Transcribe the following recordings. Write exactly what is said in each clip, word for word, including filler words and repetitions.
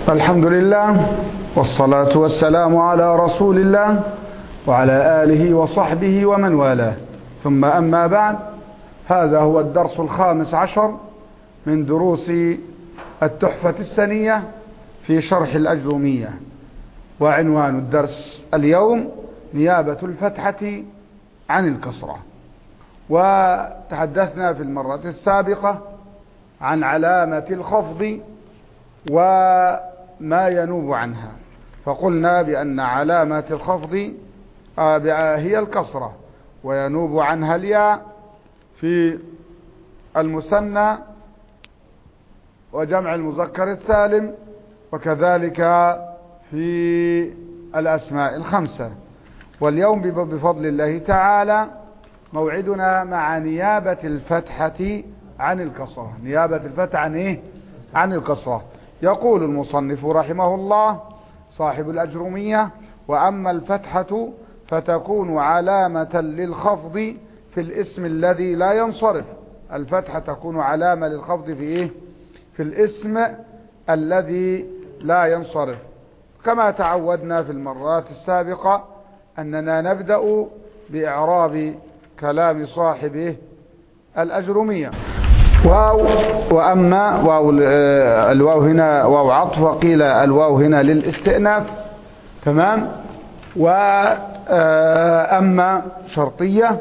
الحمد لله والصلاة والسلام على رسول الله وعلى آله وصحبه ومن والاه، ثم أما بعد. هذا هو الدرس الخامس عشر من دروس التحفة السنية في شرح الأجرومية، وعنوان الدرس اليوم نيابة الفتحة عن الكسرة. وتحدثنا في المرة السابقة عن علامة الخفض وما ينوب عنها، فقلنا بأن علامة الخفض هي الكسرة، وينوب عنها الياء في المثنى وجمع المذكر السالم، وكذلك في الأسماء الخمسة. واليوم بفضل الله تعالى موعدنا مع نيابة الفتحة عن الكسرة. نيابة الفتحة عن إيه؟ عن الكسرة. يقول المصنف رحمه الله صاحب الأجرومية: وأما الفتحة فتكون علامة للخفض في الاسم الذي لا ينصرف. الفتحة تكون علامة للخفض في إيه؟ في الاسم الذي لا ينصرف، كما تعودنا في المرات السابقة أننا نبدأ بإعراب كلام صاحبه الأجرومية. واو وأما واو الواو هنا واو عطف، وقيل الواو هنا للاستئناف، تمام. وأما شرطية.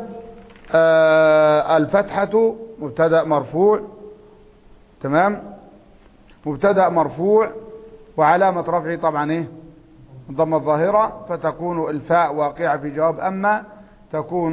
الفتحة مبتدأ مرفوع، تمام، مبتدأ مرفوع، وعلامة رفعه طبعا ايه؟ الضمة الظاهرة، فتكون الفاء واقعة في جواب أما، تكون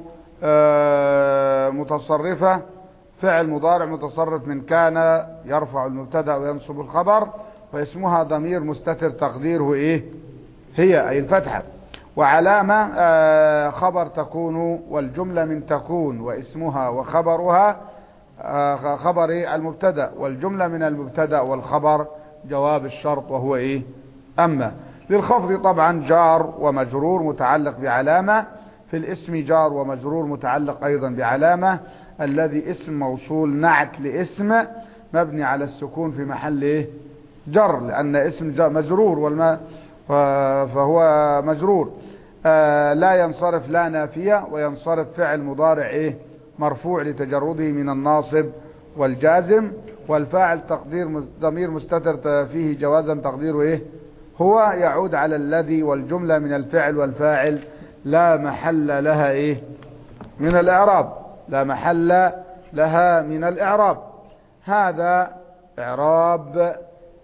متصرفة، فعل مضارع متصرف من كان يرفع المبتدأ وينصب الخبر، واسمها ضمير مستتر تقديره ايه؟ هي، اي الفتحة. وعلامة آه خبر تكون، والجملة من تكون، واسمها وخبرها آه خبر إيه؟ المبتدأ، والجملة من المبتدأ والخبر جواب الشرط وهو ايه؟ أما. للخفض طبعا جار ومجرور متعلق بعلامة، في الاسم جار ومجرور متعلق أيضا بعلامة، الذي اسم موصول نعت لاسم مبني على السكون في محل ايه؟ جر، لأن اسم جر مجرور والما فهو مجرور. آه لا ينصرف لا نافية، وينصرف فعل مضارع ايه؟ مرفوع لتجرده من الناصب والجازم، والفاعل تقدير ضمير مستتر فيه جوازا تقديره ايه؟ هو، يعود على الذي، والجملة من الفعل والفاعل لا محل لها ايه؟ من الإعراب، لا محل لها من الإعراب. هذا إعراب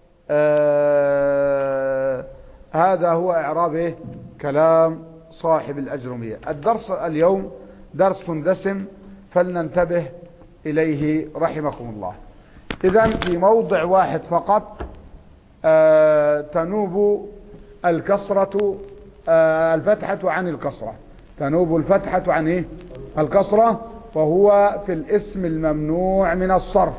آه هذا هو إعراب إيه؟ كلام صاحب الأجرومية. الدرس اليوم درس دسم، فلننتبه إليه رحمكم الله. إذن في موضع واحد فقط آه تنوب الكسرة آه الفتحة عن الكسرة. تنوب الفتحة عن إيه؟ الكسرة، وهو في الاسم الممنوع من الصرف.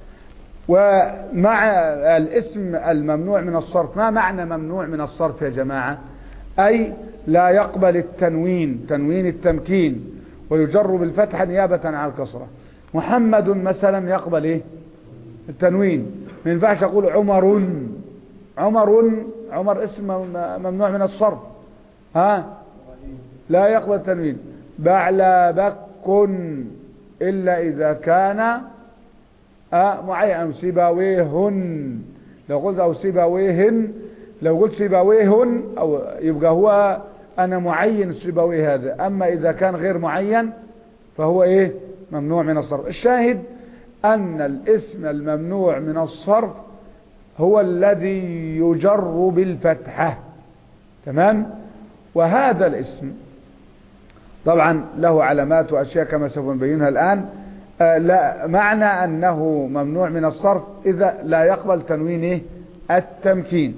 ومع الاسم الممنوع من الصرف، ما معنى ممنوع من الصرف يا جماعة؟ أي لا يقبل التنوين، تنوين التمكين، ويجر بالفتحة نيابة عن الكسرة. محمد مثلا يقبل ايه؟ التنوين. ما ينفعش اقول عمر. عمر عمر اسم ممنوع من الصرف، ها، لا يقبل التنوين. بعلبك إلا إذا كان آه معين. سيباويهن، لو قلت أو سيباويهن، لو قلت سيباويهن أو يبقى هو أنا معين سيباويه هذا. أما إذا كان غير معين فهو إيه؟ ممنوع من الصرف. الشاهد أن الاسم الممنوع من الصرف هو الذي يجر بالفتحة، تمام. وهذا الاسم طبعا له علامات وأشياء كما سوف نبينها الآن. آه لا معنى أنه ممنوع من الصرف إذا لا يقبل تنوين إيه؟ التمكين.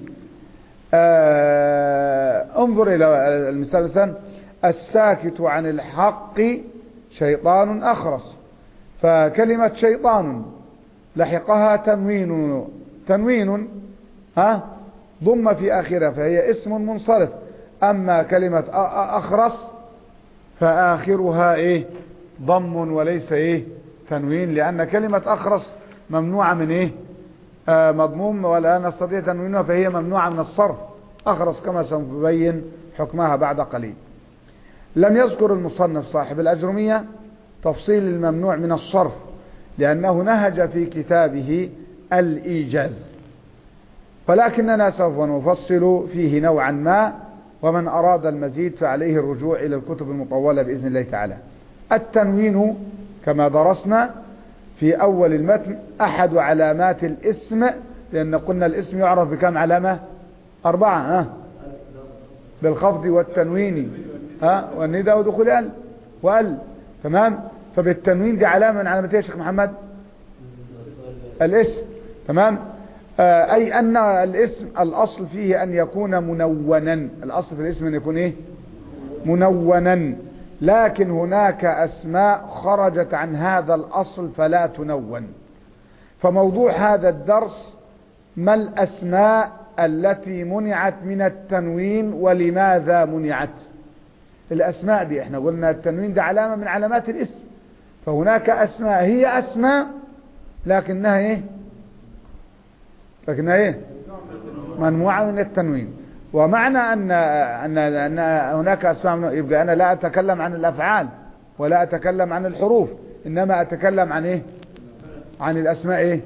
آه انظر إلى المثال الثاني: الساكت عن الحق شيطان أخرس. فكلمة شيطان لحقها تنوين، تنوين ها ضم في آخرها، فهي اسم منصرف. أما كلمة أخرس فآخرها إيه؟ ضم وليس إيه؟ تنوين، لأن كلمة أخرس ممنوعة من إيه؟ آه مضموم ولا نستطيع تنوينها فهي ممنوعة من الصرف أخرس كما سنبين حكمها بعد قليل. لم يذكر المصنف صاحب الأجرمية تفصيل الممنوع من الصرف لأنه نهج في كتابه الإيجاز، ولكننا سوف نفصل فيه نوعا ما، ومن أراد المزيد فعليه الرجوع إلى الكتب المطولة بإذن الله تعالى. التنوين كما درسنا في أول المتن أحد علامات الاسم، لأن قلنا الاسم يعرف بكم علامة؟ أربعة، ها؟ بالخفض والتنوين، ها؟ والندى ودخول ال وال، تمام؟ فبالتنوين دي علامة من علامتها يا شيخ محمد الاسم، تمام؟ آه أي أن الاسم الأصل فيه أن يكون منونا، الأصل في الاسم أن يكون إيه؟ منونا، لكن هناك أسماء خرجت عن هذا الأصل فلا تنون. فموضوع هذا الدرس ما الأسماء التي منعت من التنوين ولماذا منعت؟ الأسماء دي احنا قلنا التنوين ده علامة من علامات الاسم، فهناك أسماء هي أسماء لكنها ايه؟ لكنها ايه؟ ممنوعة من التنوين. ومعنى أن, أن, أن هناك أسماء يبقى أنا لا أتكلم عن الأفعال ولا أتكلم عن الحروف، إنما أتكلم عن إيه؟ عن الأسماء إيه؟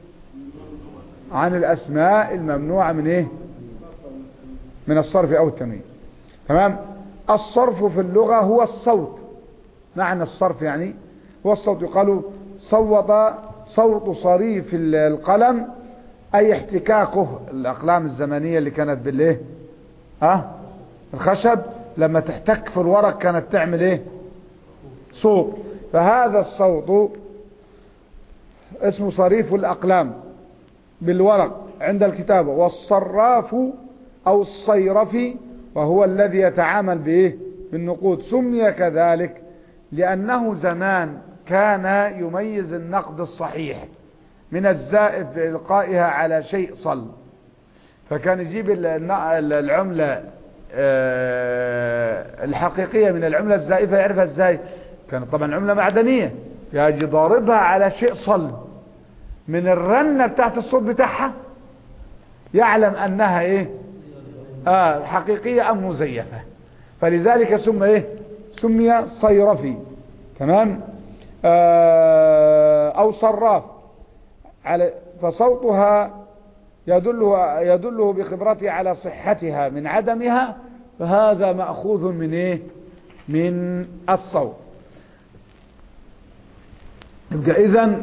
عن الأسماء الممنوعة من إيه؟ من الصرف أو التنوين، تمام؟ الصرف في اللغة هو الصوت، معنى الصرف يعني هو الصوت. يقال صوت صوت صريف القلم أي احتكاكه، الأقلام الزمنية اللي كانت بالإيه؟ أه؟ الخشب لما تحتك في الورق كانت تعمل إيه؟ صوت. فهذا الصوت اسمه صريف الأقلام بالورق عند الكتابة. والصراف أو الصيرفي وهو الذي يتعامل بإيه؟ بالنقود، سمي كذلك لأنه زمان كان يميز النقد الصحيح من الزائف بإلقائها على شيء صلب، فكان يجيب العملة الحقيقية من العملة الزائفة، يعرفها ازاي؟ كانت طبعا عملة معدنية، يجي ضاربها على شيء صلب، من الرنة بتاعت الصوت بتاعها يعلم انها ايه؟ اه حقيقية ام مزيفة، فلذلك سمي ايه؟ سمي صيرفي، تمام؟ آه او صراف، على فصوتها يدله يدله بخبرته على صحتها من عدمها، فهذا مأخوذ من ايه؟ من الصوت. يبقى اذن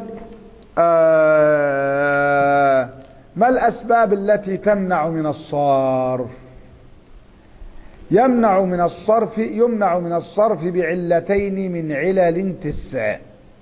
آه ما الأسباب التي تمنع من الصرف؟ يمنع من الصرف يمنع من الصرف بعلتين من علل تسع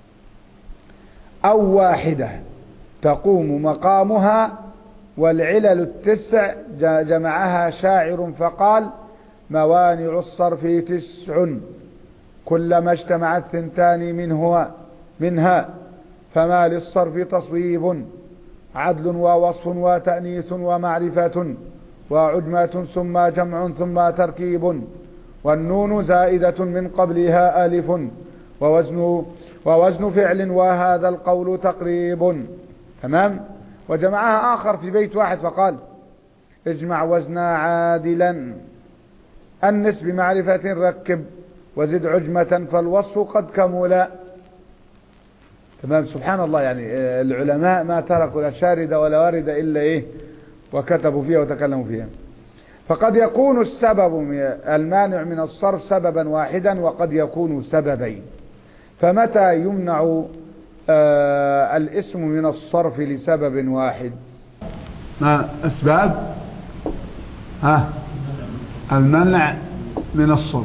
أو واحدة تقوم مقامها، والعلل التسع جمعها شاعر فقال: موانع الصرف تسع كلما اجتمعت ثنتان منه منها، فما للصرف تصويب عدل ووصف وتأنيث ومعرفة وعجمة ثم جمع ثم تركيب، والنون زائدة من قبلها ألف ووزن ووزن فعل وهذا القول تقريب، تمام؟ وجمعها آخر في بيت واحد فقال: اجمع وزنا عادلا أنس بمعرفة ركب وزد عجمة فالوصف قد كملا، تمام؟ سبحان الله، يعني العلماء ما تركوا لا شاردة ولا واردة إلا إيه؟ وكتبوا فيها وتكلموا فيها. فقد يكون السبب المانع من الصرف سببا واحدا وقد يكون سببين. فمتى يمنع آه الاسم من الصرف لسبب واحد؟ ما أسباب ها المنع من الصرف؟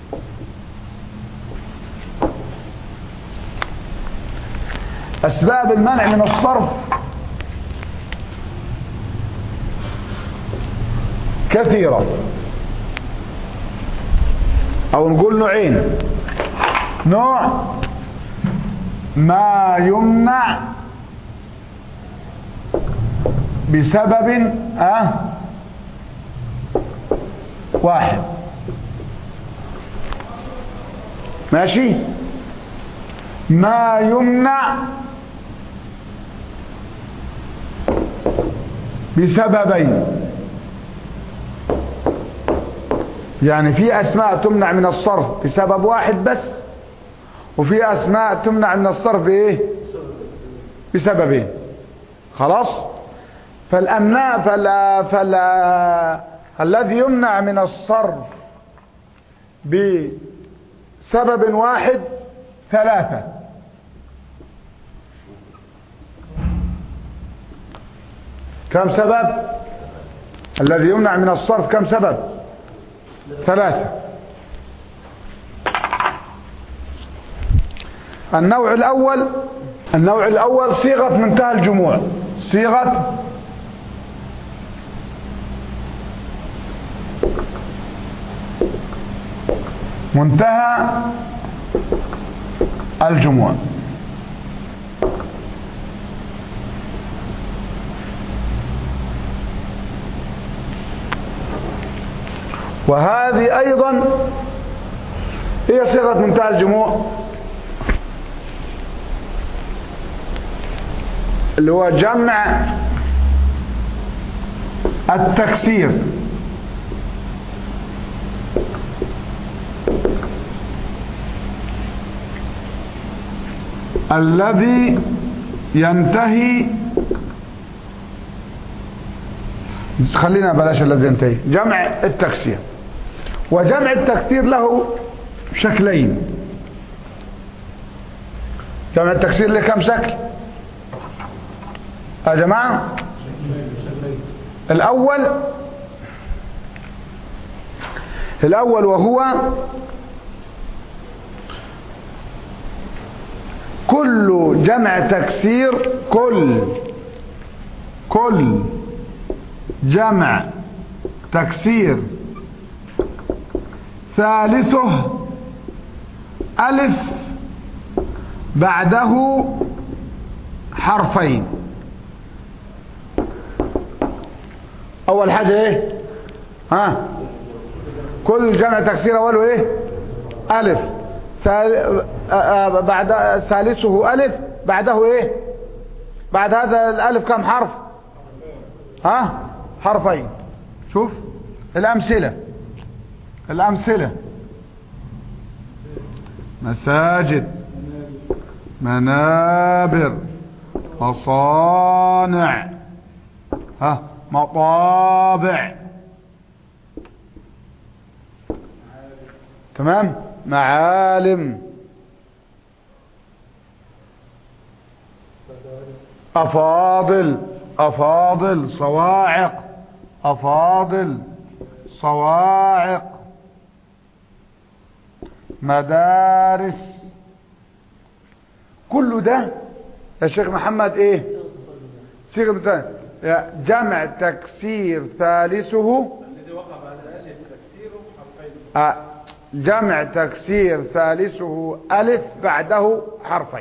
أسباب المنع من الصرف كثيرة، أو نقول نوعين: نوع ما يمنع بسبب أه واحد، ماشي؟ ما يمنع بسببين. يعني في أسماء تمنع من الصرف بسبب واحد بس، وفي أسماء تمنع من الصرف بإيه؟ بسببين. خلاص. فالأمناء فلا فلا الذي يمنع من الصرف بسبب واحد ثلاثة. كم سبب الذي يمنع من الصرف؟ كم سبب؟ ثلاثة. النوع الأول النوع الأول صيغة منتهى الجموع. صيغة منتهى الجموع. وهذه أيضا هي صيغة منتهى الجموع، اللي هو جمع التكسير. الذي ينتهي، خلينا بلاش الذي ينتهي، جمع التكسير. وجمع التكسير له شكلين. جمع التكسير له كم شكل يا جماعة؟ الأول الأول وهو كل جمع تكسير كل كل جمع تكسير ثالثه ألف بعده حرفين. أول حاجة إيه؟ ها كل جمع تكسير أوله إيه؟ ألف. بعد ثالثه ألف بعده إيه؟ بعد هذا الألف كم حرف؟ ها حرفين. شوف الأمثلة الأمثلة مساجد، منابر، مصانع، ها مطابع، تمام، معالم، أفاضل أفاضل صواعق أفاضل صواعق، مدارس. كل ده يا شيخ محمد ايه؟ صيغه مثال جمع تكسير ثالثه الذي وقع بعد الف تكسيره حرفين. جمع تكسير ثالثه ألف بعده حرفين.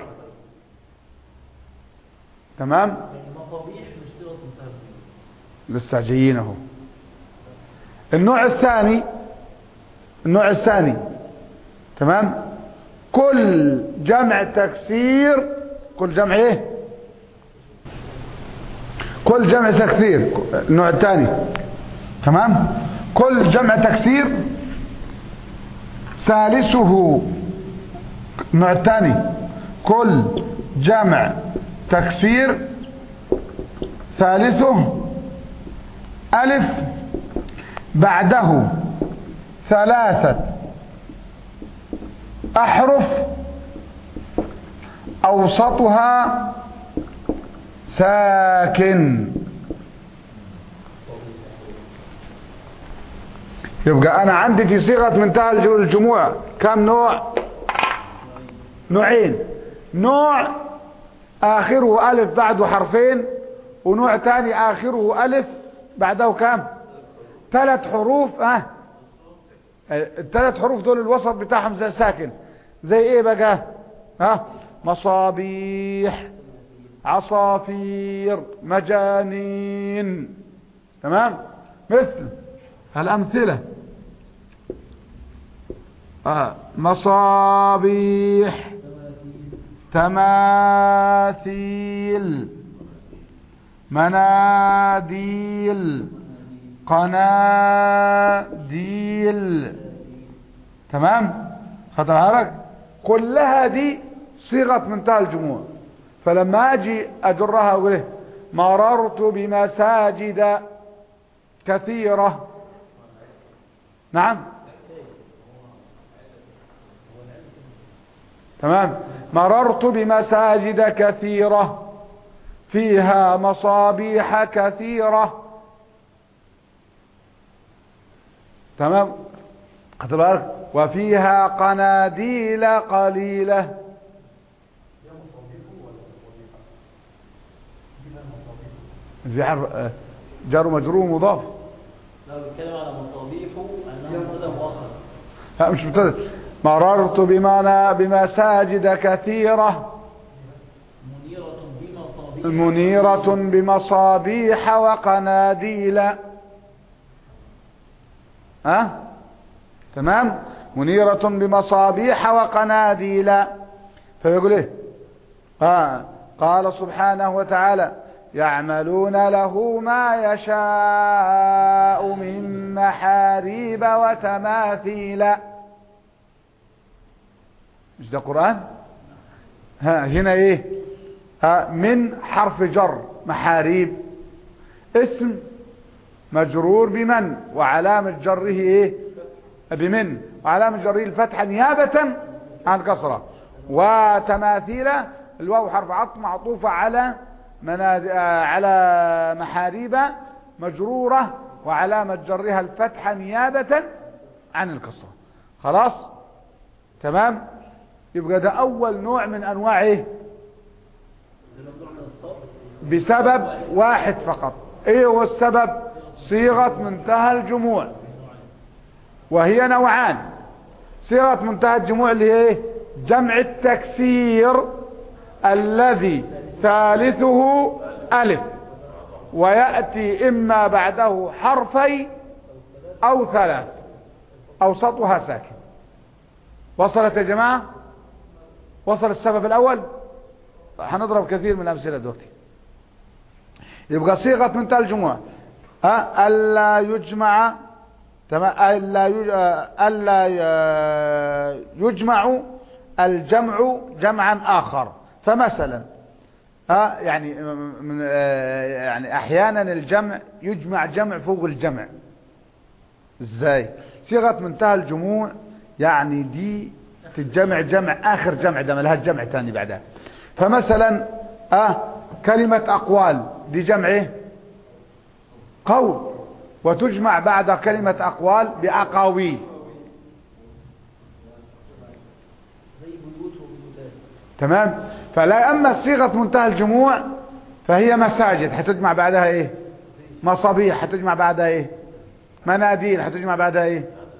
تمام. المصابيح مش صيغه منتهى لسه جايين اهو. النوع الثاني النوع الثاني تمام، كل جمع تكسير كل جمع ايه؟ كل جمع تكسير. النوع الثاني تمام، كل جمع تكسير ثالثه. النوع الثاني كل جمع تكسير ثالثه ألف بعده ثلاثة أحرف أوسطها ساكن. يبقى أنا عندي في صيغة منتهى الجموع كم نوع؟ نوعين. نوع آخره ألف بعده حرفين، ونوع تاني آخره ألف بعده كم؟ ثلاث حروف. اه الثلاث حروف دول الوسط بتاعهم زي ساكن. زي ايه بقى؟ ها مصابيح، عصافير، مجانين. تمام. مثل الأمثلة آه. مصابيح، تماثيل، مناديل، قناديل قناديل. تمام؟ خدت بالك؟ كلها دي صيغة منتهى الجموع. فلما اجي اجرها اقول ايه؟ مررت بمساجد كثيرة. نعم تمام. مررت بمساجد كثيرة فيها مصابيح كثيرة. تمام. خدت بالك؟ وفيها قناديل قليلة. في حرف جار ومجرور مضاف. لا بيتكلم على مصابيح انها مبتدا مؤخر. لا مش مبتدا. مررت بمعنى بمساجد كثيرة منيرة بمصابيح منيرة بمصابيح وقناديل. ها أه؟ تمام. منيرة بمصابيح وقناديل. فيقول ايه؟ آه. قال سبحانه وتعالى يعملون له ما يشاء من محاريب وتماثيل. مش ده قرآن؟ ها هنا ايه؟ آه من حرف جر محاريب اسم مجرور بمن وعلامة جره ايه؟ بمن وعلامة جره الفتحة نيابة عن كسرة. وتماثيل الواو حرف عطف معطوفة على مناد... على محاريب مجرورة وعلامة جرها الفتحة نيابة عن الكسرة. خلاص تمام. يبقى ده اول نوع من انواع ايه؟ بسبب واحد فقط. ايه هو السبب؟ صيغة منتهى الجموع، وهي نوعان. صيغة منتهى الجموع اللي هي ايه؟ جمع التكسير الذي ثالثه ألف ويأتي إما بعده حرفي أو ثلاث أوسطها ساكن. وصلت يا جماعة؟ وصل السبب الأول. هنضرب كثير من الأمثلة دلوقتي. يبقى صيغة منتهى الجموع ها ألا يجمع تمام ألا ألا يجمع الجمع جمعا آخر. فمثلا ها يعني من يعني احيانا الجمع يجمع جمع فوق الجمع. ازاي؟ صيغه منتهى الجموع يعني دي تتجمع جمع اخر جمع ده ملهاش جمع ثاني بعدها. فمثلا اه كلمه اقوال دي جمع ايه؟ قول. وتجمع بعد كلمه اقوال باقاويل. تمام. فلا اما صيغه منتهى الجموع فهي مساجد هتجمع بعدها ايه؟ مصابيح هتجمع بعدها ايه؟ مناديل هتجمع بعدها ايه؟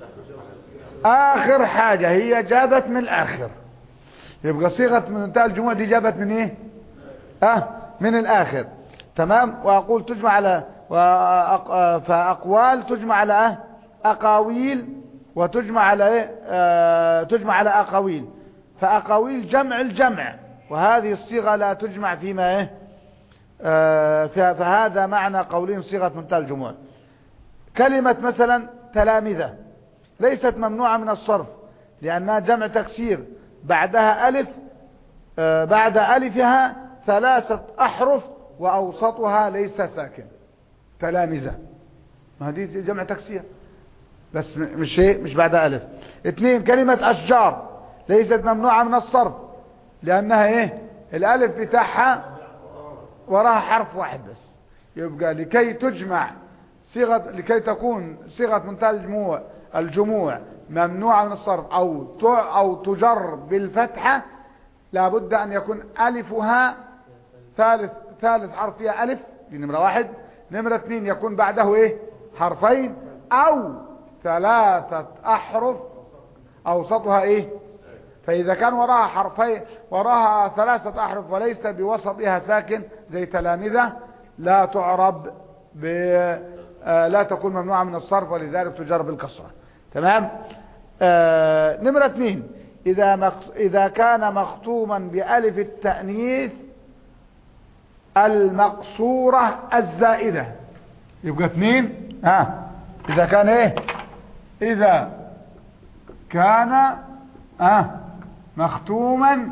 اخر حاجه هي جابت من الاخر. يبقى صيغه منتهى الجموع دي جابت من ايه؟ اه من الاخر. تمام. واقول تجمع على وأق... فاقوال تجمع على اه اقاويل وتجمع على ايه؟ آه... تجمع على اقاويل. فأقاويل جمع الجمع، وهذه الصيغة لا تجمع فيما ايه؟ آه فهذا معنى قولهم صيغة منتهى الجموع. كلمة مثلا تلامذة ليست ممنوعة من الصرف لأنها جمع تكسير بعدها ألف آه بعد ألفها ثلاثة أحرف وأوسطها ليس ساكن. تلامذة ما هذه جمع تكسير بس مش ايه؟ مش بعدها ألف. اثنين كلمة أشجار ليست ممنوعة من الصرف لأنها ايه؟ الألف بتاعها وراها حرف واحد بس. يبقى لكي تجمع صيغة لكي تكون صيغة منتهى الجموع الجموع ممنوعة من الصرف أو أو تجر بالفتحة لابد أن يكون ألفها ثالث ثالث حرف فيها ألف دي نمرة واحد. نمرة اثنين يكون بعده ايه؟ حرفين أو ثلاثة أحرف أوسطها ايه؟ فإذا كان وراها حرفين وراها ثلاثة أحرف وليس بوسطها ساكن زي تلامذة لا تعرب ب لا تكون ممنوعة من الصرف ولذلك تجر بالكسرة. تمام. آه نمرة اثنين إذا مخ... إذا كان مختوما بألف التأنيث المقصورة الزائدة. يبقى اتنين ها آه. اذا كان ايه اذا كان ها آه. مختوما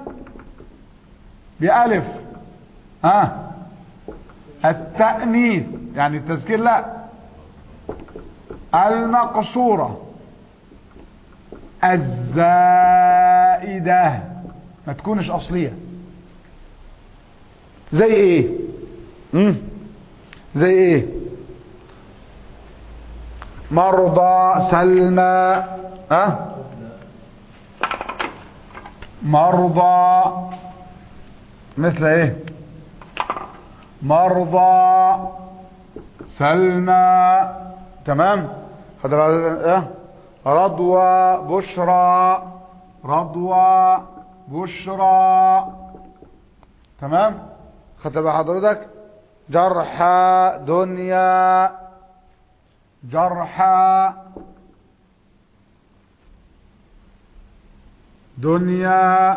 بألف ها آه. التأنيث يعني التذكير لا المقصورة الزائدة ما تكونش أصلية. زي ايه مم. زي ايه مرضى سلمى أه؟ مرضى مثل ايه مرضى سلمى تمام. خد بالك رضوى بشرى رضوى بشرى تمام. خد بالك حضرتك جرحى دنيا جرحى دنيا.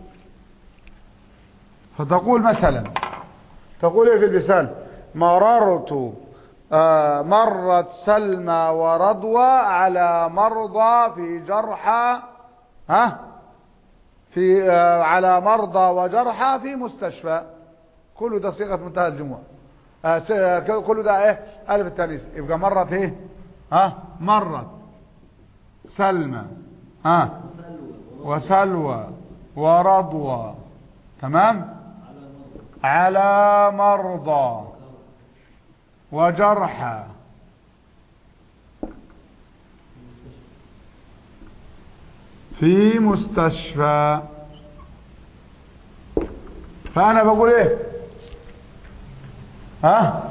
فتقول مثلا تقول ايه في المثال مررت آه مرت سلمى ورضوى على مرضى في جرحى ها في آه على مرضى وجرحى في مستشفى. كله ده صيغه منتهى الجموع. آه كله ده ايه الف التانيث. يبقى مرت ايه ها مرت سلمى ها وسلوى ورضوى تمام على مرضى وجرحى في مستشفى. فأنا بقول ايه ها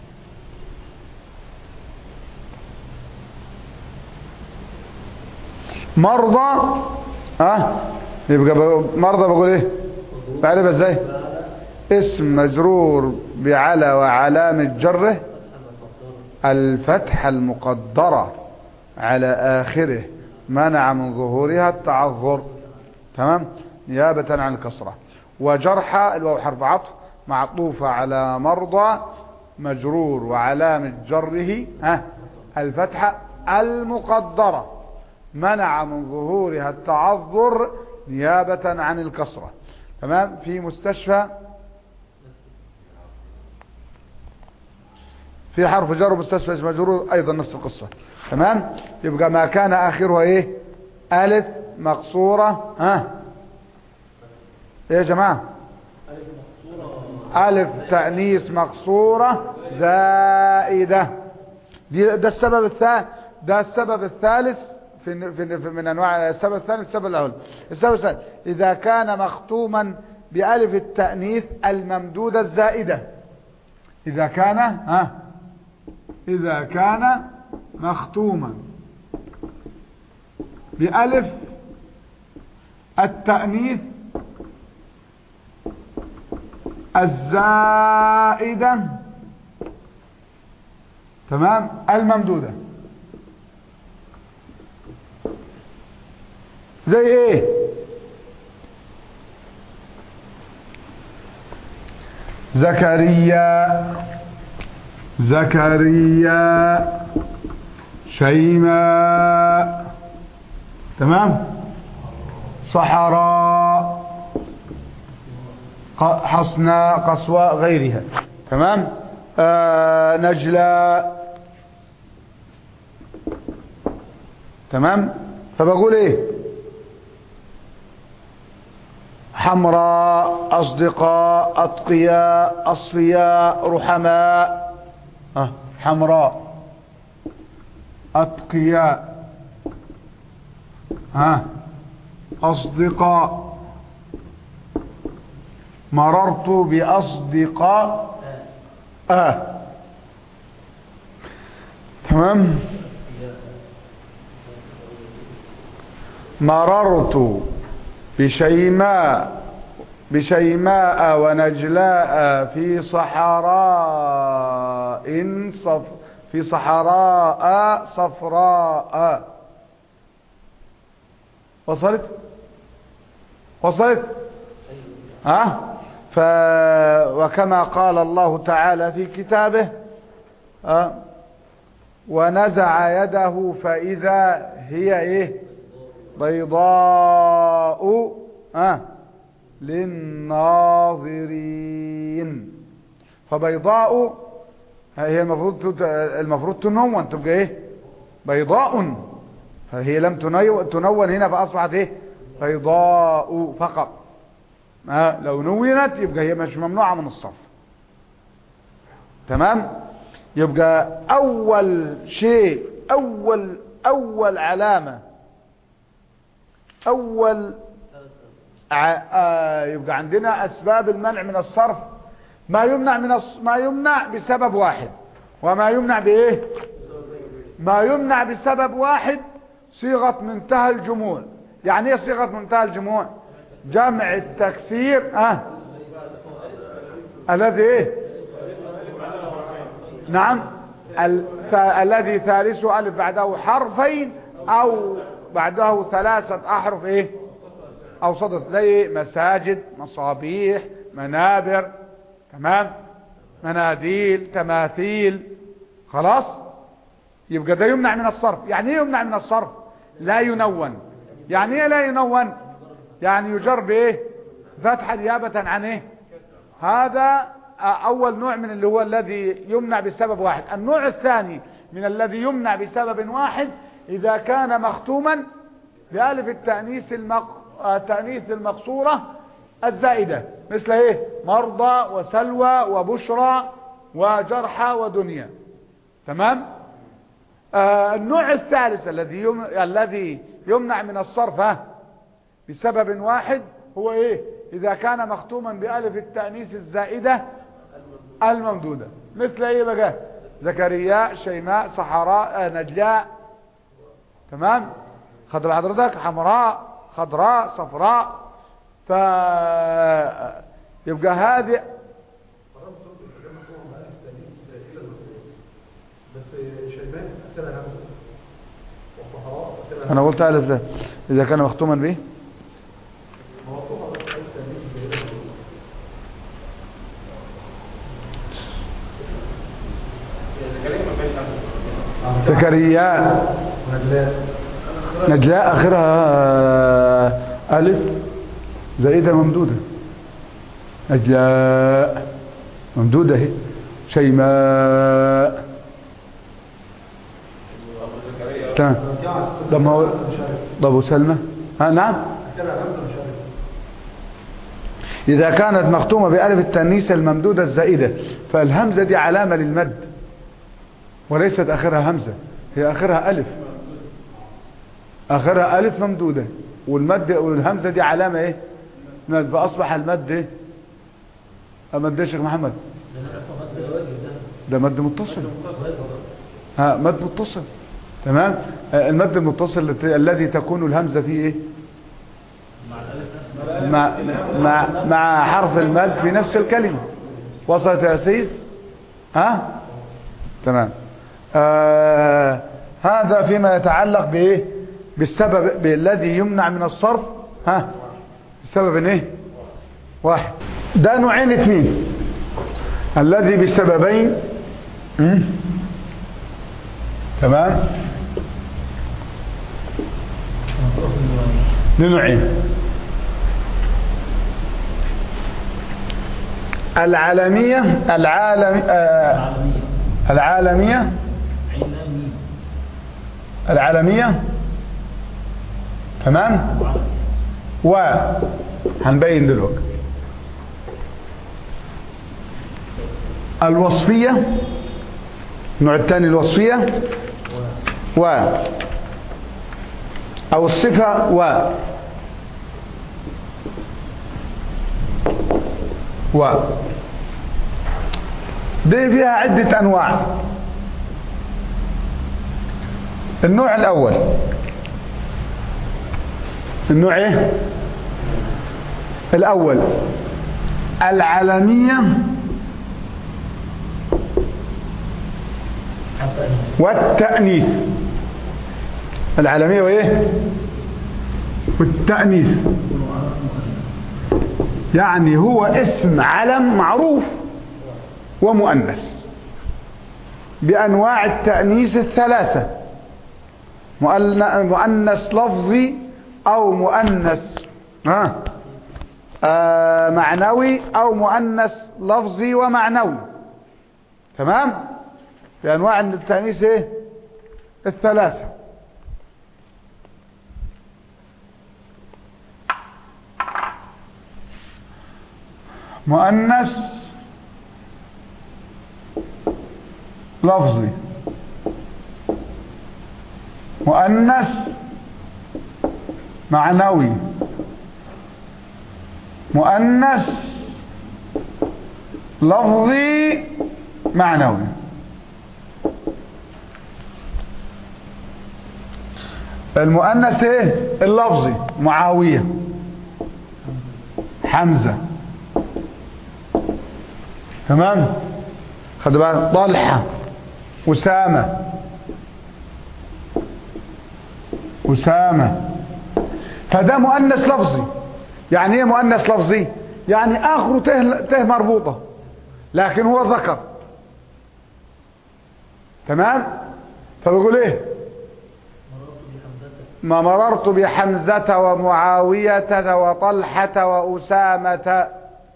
مرضى ها يبقى مرضى بقول ايه بعرفها ازاي اسم مجرور بعلى وعلامة جره الفتحة المقدرة على آخره منع من ظهورها التعذر تمام نيابة عن الكسرة. وجرحى الواو حرف عطف معطوفة على مرضى مجرور وعلامة جره ها الفتحة المقدرة منع من ظهورها التعذر نيابة عن الكسرة تمام. في مستشفى في حرف جر مستشفى اسم مجرور ايضا نفس القصة تمام. يبقى ما كان اخرها ايه الف مقصورة ها ايه يا جماعة الف تأنيث مقصورة زائدة. دي ده السبب الثالث ده السبب الثالث في, في, في من انواع السبب الثاني السبب الاول. السبب الثالث اذا كان مختوما بألف التأنيث الممدودة الزائدة. اذا كان ها إذا كان مختوما بألف التأنيث الزائدة تمام الممدودة. زي ايه زكريا زكريا شيماء تمام. صحراء حصناء قصواء غيرها تمام. آه نجلة تمام. فبقول ايه حمراء أصدقاء أتقياء أصفياء رحماء أه. حمراء أتقياء ها أصدقاء مررت بأصدقاء آه. تمام. مررت بشيماء بشيماء ونجلاء في صحراء صف في صحراء صفراء. وصلت وصلت ها. ف وكما قال الله تعالى في كتابه ها ونزع يده فإذا هي ايه بيضاء آه للناظرين. فبيضاء هي المفروض المفروض تنون تبقى ايه بيضاء، فهي لم تنون هنا فأصبحت ايه بيضاء فقط. آه لو نونت يبقى هي مش ممنوعة من الصرف. تمام. يبقى اول شيء اول اول علامة اول آه يبقى عندنا اسباب المنع من الصرف ما يمنع من الص... ما يمنع بسبب واحد، وما يمنع بايه ما يمنع بسبب واحد صيغة منتهى الجموع. يعني ايه صيغة منتهى الجموع؟ جمع التكسير اه الذي ايه نعم ال... ف... الذي ثالثه الف بعده حرفين او بعده ثلاثة احرف ايه او صدر، زي مساجد مصابيح منابر تمام مناديل تماثيل. خلاص يبقى ده يمنع من الصرف. يعني ايه يمنع من الصرف؟ لا ينون. يعني ايه لا ينون؟ يعني يجر بايه فتحة نيابة عن ايه. هذا اول نوع من اللي هو الذي يمنع بسبب واحد. النوع الثاني من الذي يمنع بسبب واحد اذا كان مختوما بألف التأنيث المق... التأنيث المقصورة الزائدة، مثل ايه مرضى وسلوى وبشرى وجرحى ودنيا. تمام. آه النوع الثالث الذي يم... الذي يمنع من الصرف ها بسبب واحد هو ايه اذا كان مختوما بألف التأنيث الزائدة الممدودة، مثل ايه بقى زكريا شيماء صحراء نجلاء. تمام. خضر حضرتك حمراء خضراء صفراء. ف يبقى هذه انا قلت الف ده اذا كان مختوما به زكريا نجلاء اخرها الف زائده ممدوده. نجلاء ممدوده اهي. شيماء تمام. طب ابو سلمى ها نعم اذا كانت مختومه بالف التانيث الممدوده الزائده، فالهمزه دي علامه للمد وليست اخرها همزه، هي اخرها الف اخرها الف ممدوده، والمد والهمزه دي علامه ايه فاصبح المد ايه مد يا شيخ محمد ده مد متصل. ها مد متصل. تمام. المد المتصل الذي تكون الهمزه فيه ايه مع مع مع حرف المد في نفس الكلمه. وصلت يا سيد؟ ها تمام. آه هذا فيما يتعلق بايه بالسبب بالذي يمنع من الصرف ها بسبب ايه واحد. ده نوعين اثنين، الذي بسببين تمام لنوعين. العالمية العالم آه العالمية العالمية تمام. وهنبين دلوقتي الوصفية النوع الثاني الوصفية و او الصفة و و دي فيها عدة انواع. النوع الاول النوع ايه الاول العالمية والتأنيث. العالمية وايه والتأنيث، يعني هو اسم علم معروف ومؤنث. بأنواع التأنيث الثلاثة، مؤنث لفظي أو مؤنث ها آه معنوي أو مؤنث لفظي ومعنوي. تمام؟ بأنواع التأنيث ايه الثلاثة. مؤنث لفظي، مؤنث معنوي، مؤنث لفظي معنوي. المؤنث ايه اللفظي معاوية، حمزة. تمام؟ خدوا بالك، طلحة، أسامة، أسامة. فده مؤنث لفظي. يعني ايه مؤنث لفظي؟ يعني اخره ته, ته مربوطة لكن هو ذكر. تمام؟ فبيقول ايه؟ ما مررت بحمزة ومعاوية وطلحة وأسامة.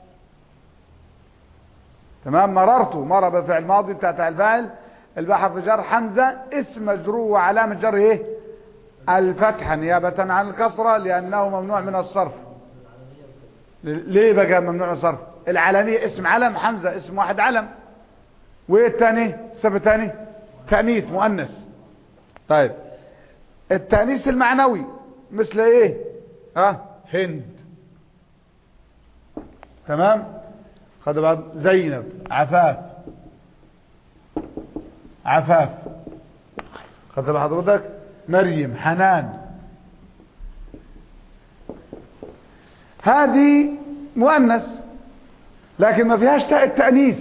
تمام؟ مررت، مر بفعل ماضي بتاعت الفاعل، الباء حرف جر، حمزة اسم مجرور وعلامة جر ايه الفتحة نيابة عن الكسرة لأنه ممنوع من الصرف. ليه بقى ممنوع من الصرف؟ العلمية اسم علم، حمزة اسم واحد علم، وايه الثاني السبب الثاني تأنيث مؤنث. طيب التأنيث المعنوي مثل ايه ها أه؟ هند. تمام؟ خدوا بعض، زينب، عفاف، عفاف. خدوا بعض حضرتك، مريم، حنان. هذه مؤنث لكن ما فيهاش تاء التأنيث،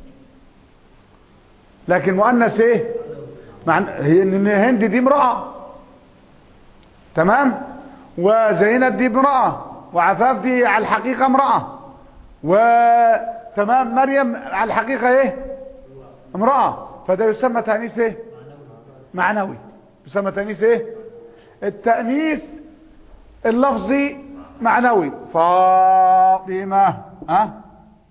لكن مؤنث ايه مع هي ان هند دي امرأة. تمام؟ وزينب دي امرأة، وعفاف دي على الحقيقة امرأة، وتمام مريم على الحقيقة ايه امرأة. فده يسمى تأنيث ايه معنوي. يسمى تأنيث ايه التأنيث اللفظي معنوي. فاطمة، ها أه؟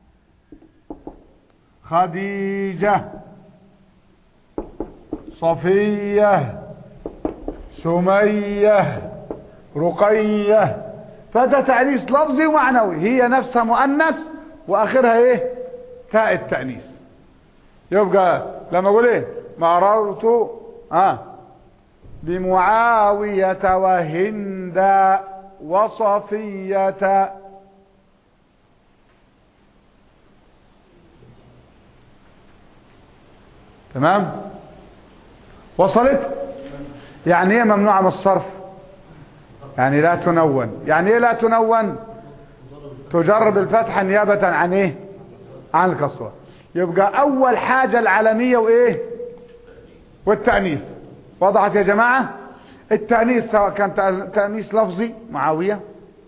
خديجة، صفية، سمية، رقية. فده تأنيث لفظي ومعنوي، هي نفسها مؤنث واخرها ايه تاء التأنيث. يبقى لما اقول ايه مررت ها أه؟ بمعاوية وهند وصفية. تمام؟ وصلت؟ يعني ايه ممنوعة من الصرف؟ يعني لا تنون. يعني ايه لا تنون؟ تجر بالفتحة نيابة عن ايه عن الكسرة. يبقى اول حاجة العلمية وايه والتأنيث. وضحت يا جماعة؟ التأنيث سواء كان تأنيث لفظي معاوية،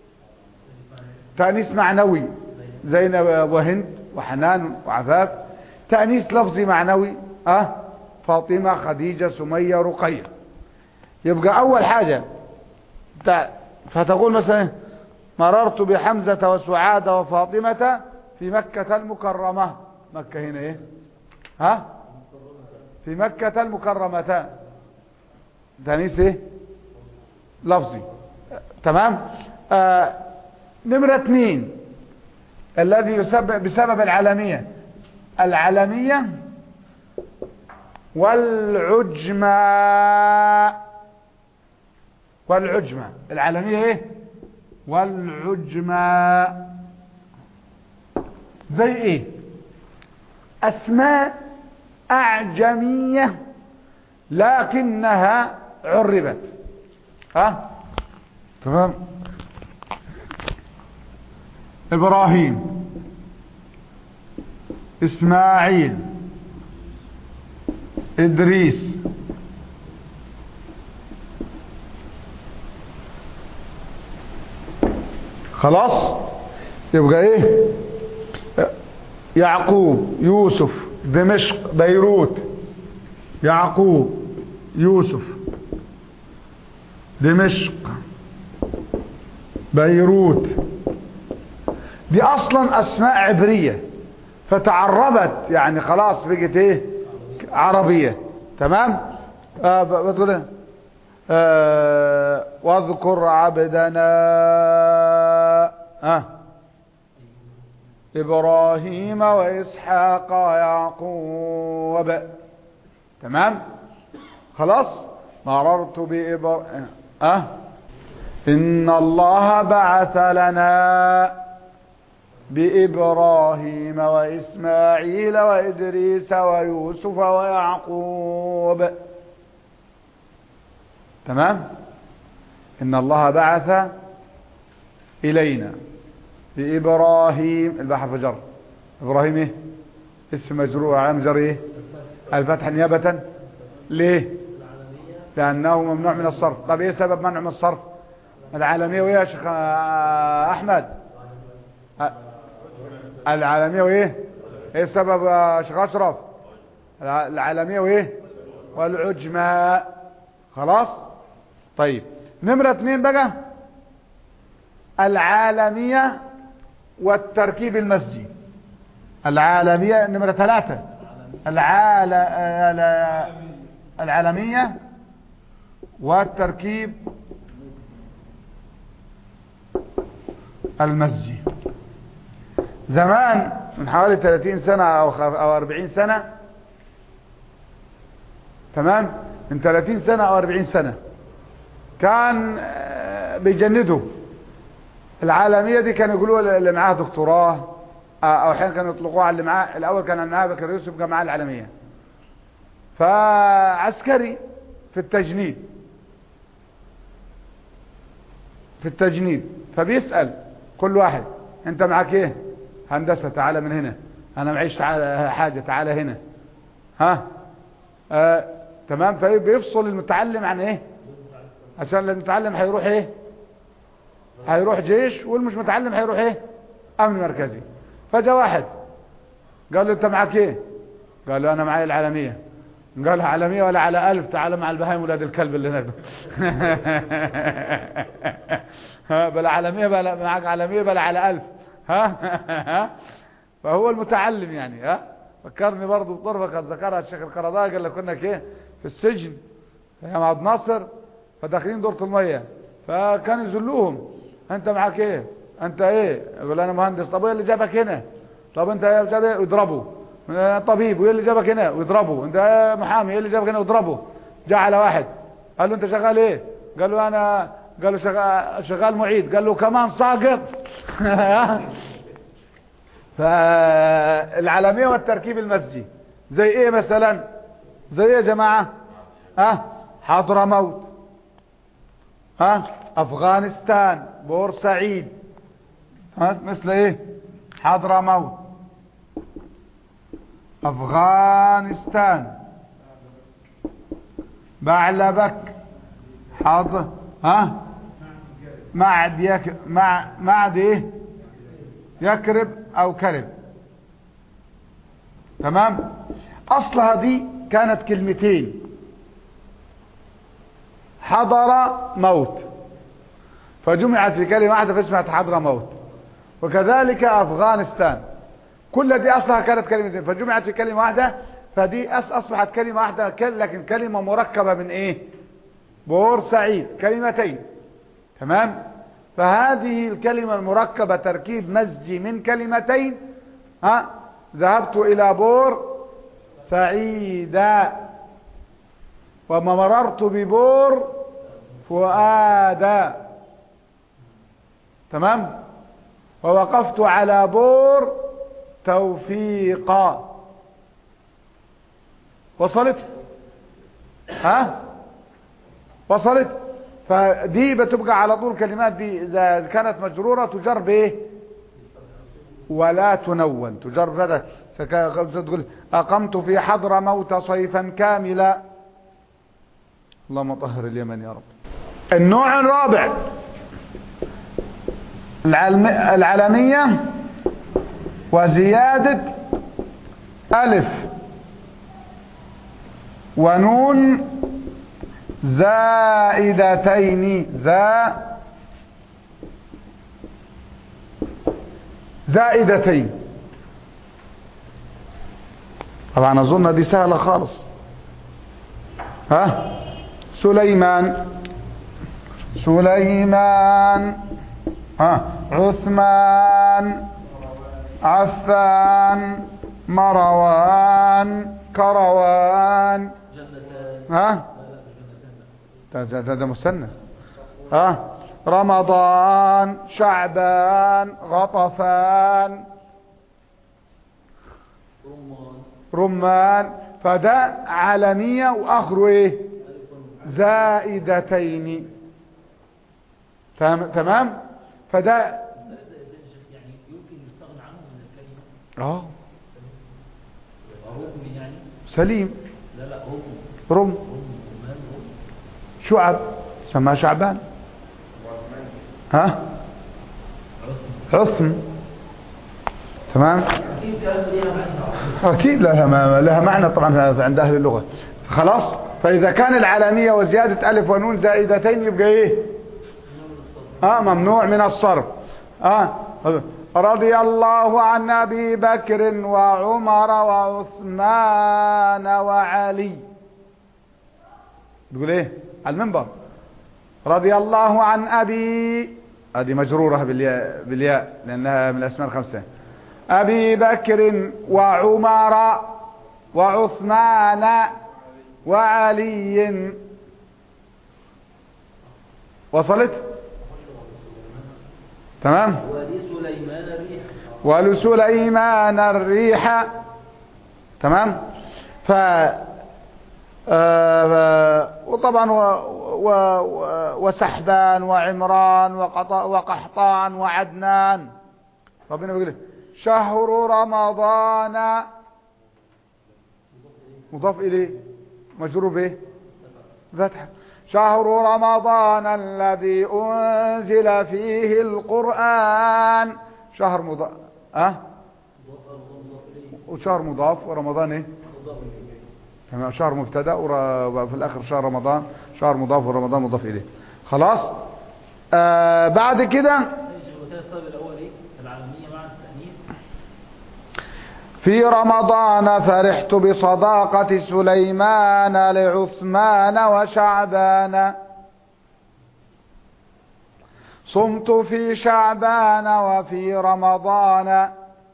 تأنيث معنوي زينب وهند وحنان وعفاف، تأنيث لفظي معنوي اه فاطمة، خديجة، سمية، رقية. يبقى اول حاجة فتقول مثلا مررت بحمزة وسعادة وفاطمة في مكة المكرمة. مكة هنا ايه ها في مكة المكرمة. تأنيث ايه لفظي. تمام؟ آه نمرة اثنين الذي يسبب بسبب العلمية، العلمية والعجمة. والعجمة العلمية ايه والعجمة. زي ايه اسماء اعجمية لكنها عربت. ها تمام؟ ابراهيم، اسماعيل، ادريس، خلاص. يبقى ايه يعقوب، يوسف، دمشق، بيروت. يعقوب، يوسف، دمشق، بيروت. دي اصلا اسماء عبرية فتعربت، يعني خلاص بقت ايه عربية. تمام. آه بتقول ايه؟ آه واذكر عبدنا آه ابراهيم واسحاق ويعقوب. تمام. خلاص. مررت بإبر أه إن الله بعث لنا بإبراهيم وإسماعيل وإدريس ويوسف ويعقوب. تمام. إن الله بعث إلينا بإبراهيم، البحر فجر، إبراهيم إيه؟ اسم مجرور على مجر إيه؟ الفتح نيابة. ليه؟ لأنه ممنوع من الصرف. طب إيه سبب منع من الصرف؟ العالمية وإيه يا شيخ أحمد؟ العالمية وإيه؟ إيه السبب يا شيخ أشرف؟ العالمية وإيه؟ والعجمة. خلاص. طيب نمرة اثنين بقى العالمية والتركيب المزجي. العالمية. نمرة ثلاثة العال... العالمية والتركيب المزجي. زمان من حوالي ثلاثين سنة أو أربعين سنة. تمام. من ثلاثين سنة أو أربعين سنة كان بيجندوا العالمية دي، كانوا يقولوا اللي معاه دكتوراه أو أحيانا كانوا يطلقوها على اللي معاه. الأول كان معاه بكر يوسف، كان معاه العالمية. فعسكري في التجنيد في التجنيد فبيسأل كل واحد انت معاك ايه؟ هندسة، تعالى من هنا. انا معيش تعالى حاجة، تعالى هنا. ها آه. تمام. فبيفصل المتعلم عن ايه؟ عشان المتعلم هيروح ايه؟ هيروح جيش، والمش متعلم هيروح ايه؟ امن مركزي. فجاء واحد قال له انت معاك ايه؟ قال له انا معايا العالمية. قال له عالمية ولا على ألف؟ تعالى مع البهايم ولاد الكلب اللي هناك. بلا عالمية بلا معك عالمية بلا على ألف. ها. فهو المتعلم يعني. ها فكرني برضو بطرفة قد ذكرها الشيخ القرضاء، قال لك كنا كيه في السجن يا عبد الناصر، فداخلين دورة المية، فكانوا يزلوهم انت معاك ايه؟ انت ايه؟ يقول انا مهندس. طب ايه اللي جابك هنا؟ طب انت ايه؟ يضربوا. طبيب. وايه اللي جابك هنا؟ ويضربوا. انت محامي. ايه اللي جابك هنا؟ ويضربوا. جاء على واحد قال له انت شغال ايه؟ قال له انا قال له شغال, شغال معيد. قال له كمان ساقط. فالعالمية والتركيب المزجي زي ايه مثلا؟ زي ايه يا جماعة؟ ها حضرموت، ها افغانستان، بورسعيد. ها مثل ايه؟ حضرموت، افغانستان، بعلبك، حاضر. ها معد يك مع معد ايه؟ يكرب او كرب. تمام. اصلها دي كانت كلمتين، حضر موت، فجمعت في كلمة واحدة فاسمها حضر موت. وكذلك افغانستان، كل دي اصلها كانت كلمتين فجمعت في كلمة واحدة، فدي اصبحت كلمة واحدة، لكن كلمة مركبة من ايه؟ بورسعيد، كلمتين. تمام. فهذه الكلمة المركبة تركيب مزجي من كلمتين. ها ذهبت الى بور سعيدا، وما مررت ببور فؤادا. تمام. ووقفت على بور توفيقا. وصلت؟ ها وصلت؟ فدي بتبقى على طول كلمات دي اذا كانت مجرورة تجر بايه؟ ولا تنون، تجر بدأ. تقول اقمت في حضر موت صيفا كاملا. اللهم طهر اليمن يا رب. النوع الرابع العالمية وزيادة ألف ونون زائدتين ذا زائدتين. طبعا اظن دي سهلة خالص. ها سليمان سليمان، ها عثمان عفان مروان كروان، ها ده ده مثنى. ها رمضان شعبان غطفان رمان. فده علنية واخره ايه زائدتين. تمام. فده يعني يمكن يستغنى عنه من الكلمة. اه ركن يعني سليم. لا لا ركن رم شعب سماه شعبان. ها عثم. تمام. اكيد لها لها معنى طبعا عند اهل اللغة. خلاص. فاذا كان العلانية وزيادة الف ونون زائدتين يبقى ايه اه ممنوع من الصرف. اه رضي الله عن ابي بكر وعمر وعثمان وعلي. تقول ايه على المنبر رضي الله عن ابي، هذه مجرورة بالياء بالياء لانها من الاسماء الخمسة. ابي بكر وعمر وعثمان وعلي. وصلت؟ تمام. ولسليمان الريح ولسليمان الريح. تمام. ف آه وطبعا و... و... وسحبان وعمران وقط... وقحطان وعدنان. ربنا بيقول شهر رمضان مضاف اليه مجرور به فتح. شهر رمضان الذي انزل فيه القرآن. شهر مضاف اه وشهر مضاف ورمضان ايه تمام. شهر مبتدا وفي الاخر شهر رمضان شهر مضاف ورمضان مضاف اليه. خلاص. آه بعد كده في رمضان فرحت بصداقة سليمان لعثمان وشعبان. صمت في شعبان وفي رمضان.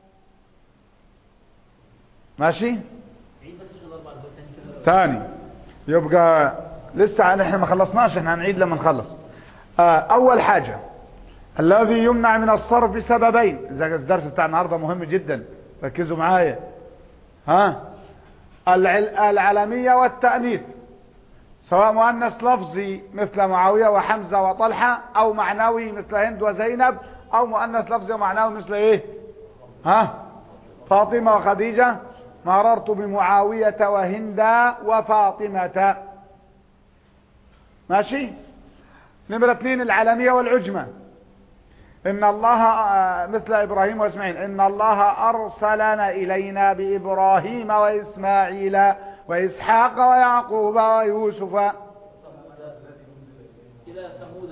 ماشي ثاني. يبقى لسه نحن ما خلصناش، احنا هنعيد لما نخلص. آه اول حاجة الذي يمنع من الصرف بسببين. الدرس بتاع النهارده مهم جدا، ركزوا معايا. ها العلمية والتأنيث سواء مؤنث لفظي مثل معاوية وحمزة وطلحة، او معنوي مثل هند وزينب، او مؤنث لفظي ومعنوي مثل ايه ها فاطمة وخديجة. مررت بمعاوية وهندا وفاطمة. ماشي. نمرة اثنين العلمية والعجمة. إن الله مثل إبراهيم وإسماعيل إن الله أرسلنا إلينا بإبراهيم وإسماعيل وإسحاق ويعقوب ويوسف. إلى ثمود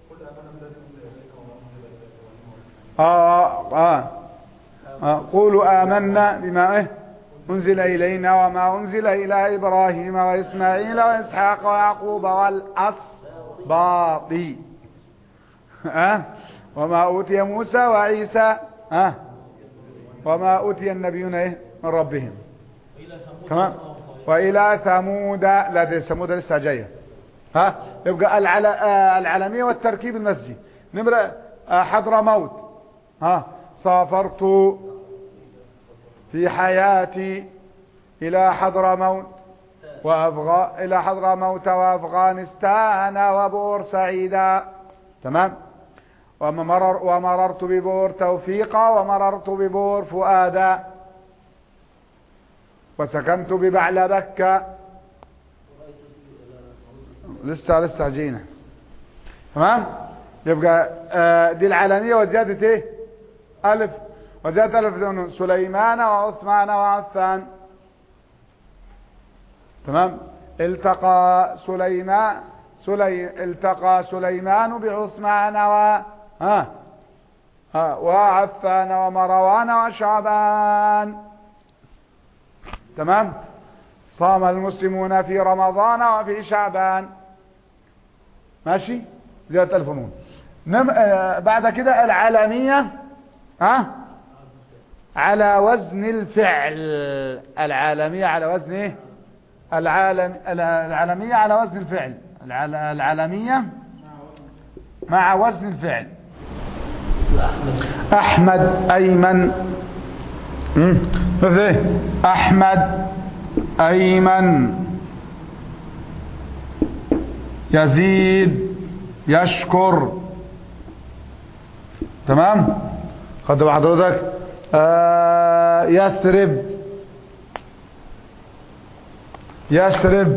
آه آه آه قولوا آمنا بما إيه أنزل إلينا وما أنزل إلى إبراهيم وإسماعيل وإسحاق ويعقوب والأسباط. آه وما أوتي موسى وعيسى آه وما أوتي النبيون إيه من ربهم. تمام. وإلى ثمود. لا دي ثمود لسه جاية. ها يبقى العل... آه العلمية والتركيب المسجي. نمرة آه حضرموت. ها سافرت في حياتي إلى حضرموت وأفغ... إلى حضرموت وأفغانستان وبورسعيد. تمام. ومرر ومررت ببور توفيقا ومررت ببور فؤادا وسكنت ببعلبكة. لسه لسه جينا. تمام. يبقى آه دي العلمية وزيادة ايه الف وزيادة الف سليمان وعثمان وعفان. تمام. التقى سليمان سلي التقى سليمان بعثمان و ها ها وعفان ومروان وشعبان. تمام. صام المسلمون في رمضان وفي شعبان. ماشي. زيادة الفنون. نم... آه بعد كده العالمية ها على وزن الفعل. العالمية على وزن ايه؟ العالم العالمية على وزن الفعل. العال... العالمية مع وزن الفعل. احمد ايمن. ايه احمد ايمن يزيد يشكر. تمام. خد حضرتك آه يثرب يثرب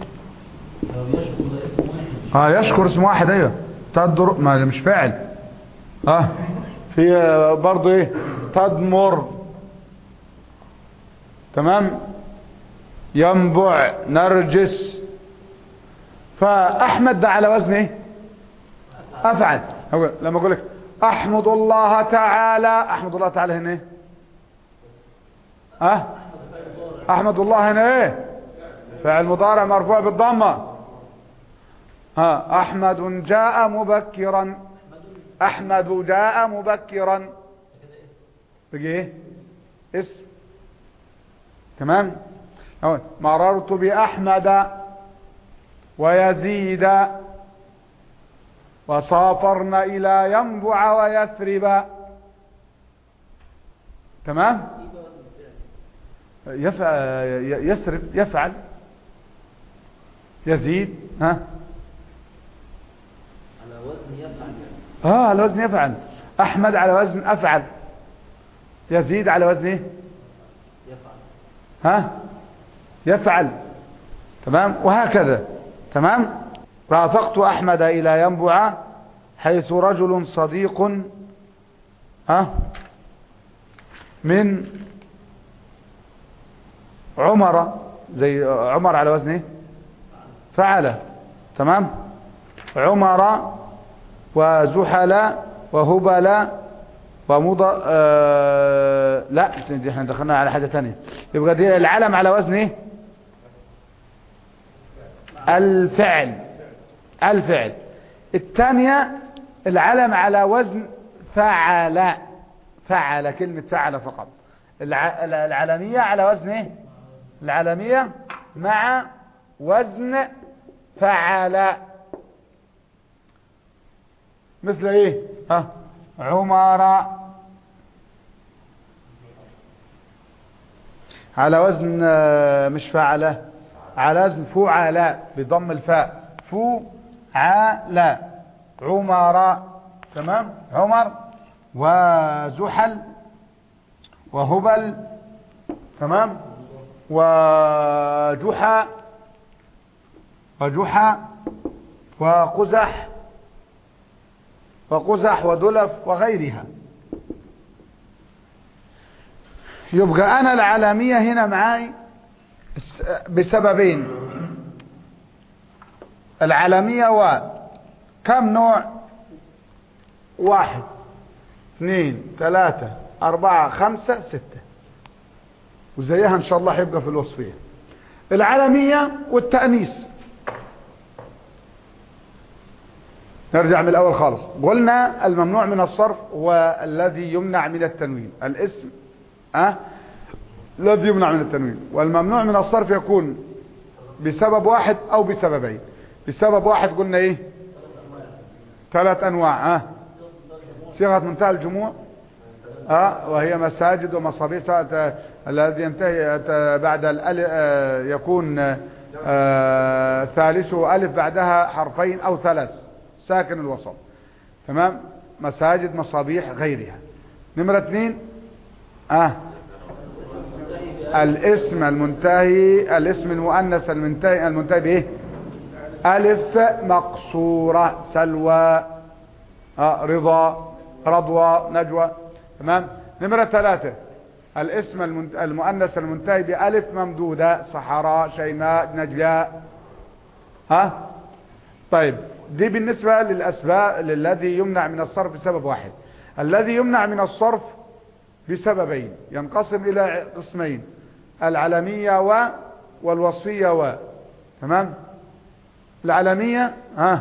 اه يشكر اسم واحد. ايوه تدر ما مش فاعل. اه في برضو ايه تدمر. تمام. ينبع نرجس. فاحمد ده على وزن ايه؟ افعل. هو لما اقول لك احمد الله تعالى، احمد الله تعالى هنا ايه؟ اه احمد الله هنا ايه؟ فعل مضارع مرفوع بالضمه. ها احمد جاء مبكرا. احمد جاء مبكرا بيجي ايه؟ اسم. تمام. اهو مررت باحمد ويزيد وسافرنا الى ينبع ويثرب. تمام. يفعل يسرب يفعل يزيد ها على وزن يفعل. اه على وزن يفعل. احمد على وزن افعل. يزيد على وزن ايه؟ يفعل. ها يفعل. تمام. وهكذا. تمام. رافقت احمد الى ينبع حيث رجل صديق ها من عمر. زي عمر على وزن ايه؟ فعل. تمام. عمر وزحل وهبل ومض آه... لا احنا دخلنا على حاجة تانية. يبقى دي العلم على وزن ايه؟ الفعل. الفعل. الثانية العلم على وزن فعل. فعل كلمة فعل فقط. الع... العلمية على وزن ايه؟ العلمية مع وزن فعل. مثل ايه؟ ها عمر على وزن مش فعل، على وزن فعل بضم الفاء. فعل. عمر. تمام. عمر وزحل وهبل. تمام. وجحا وجحا وقزح وقزح ودلف وغيرها. يبقى انا العالمية هنا معاي بسببين. العالمية وكم نوع؟ واحد اثنين ثلاثة اربعة خمسة ستة، وزيها ان شاء الله هيبقى في الوصفية. العالمية والتأنيث. نرجع من الاول خالص. قلنا الممنوع من الصرف هو الذي يمنع من التنوين. الاسم أه؟ الذي يمنع من التنوين. والممنوع من الصرف يكون بسبب واحد او بسببين. بسبب واحد قلنا ايه؟ ثلاث انواع. أه؟ صيغة منتهى الجموع أه؟ وهي مساجد ومصابيح. الذي ينتهي بعد الالف يكون أه ثالثه الف بعدها حرفين او ثلاث ساكن الوسط. تمام. مساجد مصابيح غيرها. نمرة اثنين اه الاسم المنتهي الاسم المؤنث المنتهي المنتهي بايه؟ الف مقصورة. سلوى آه رضا رضوى نجوى. تمام. نمرة ثلاثة الاسم المؤنث المنتهي بألف ممدودة، صحراء، شيماء، نجلاء. ها طيب، دي بالنسبة للأسباب الذي يمنع من الصرف بسبب واحد. الذي يمنع من الصرف بسببين، ينقسم إلى قسمين: العلمية و والوصفية و. تمام. العلمية ها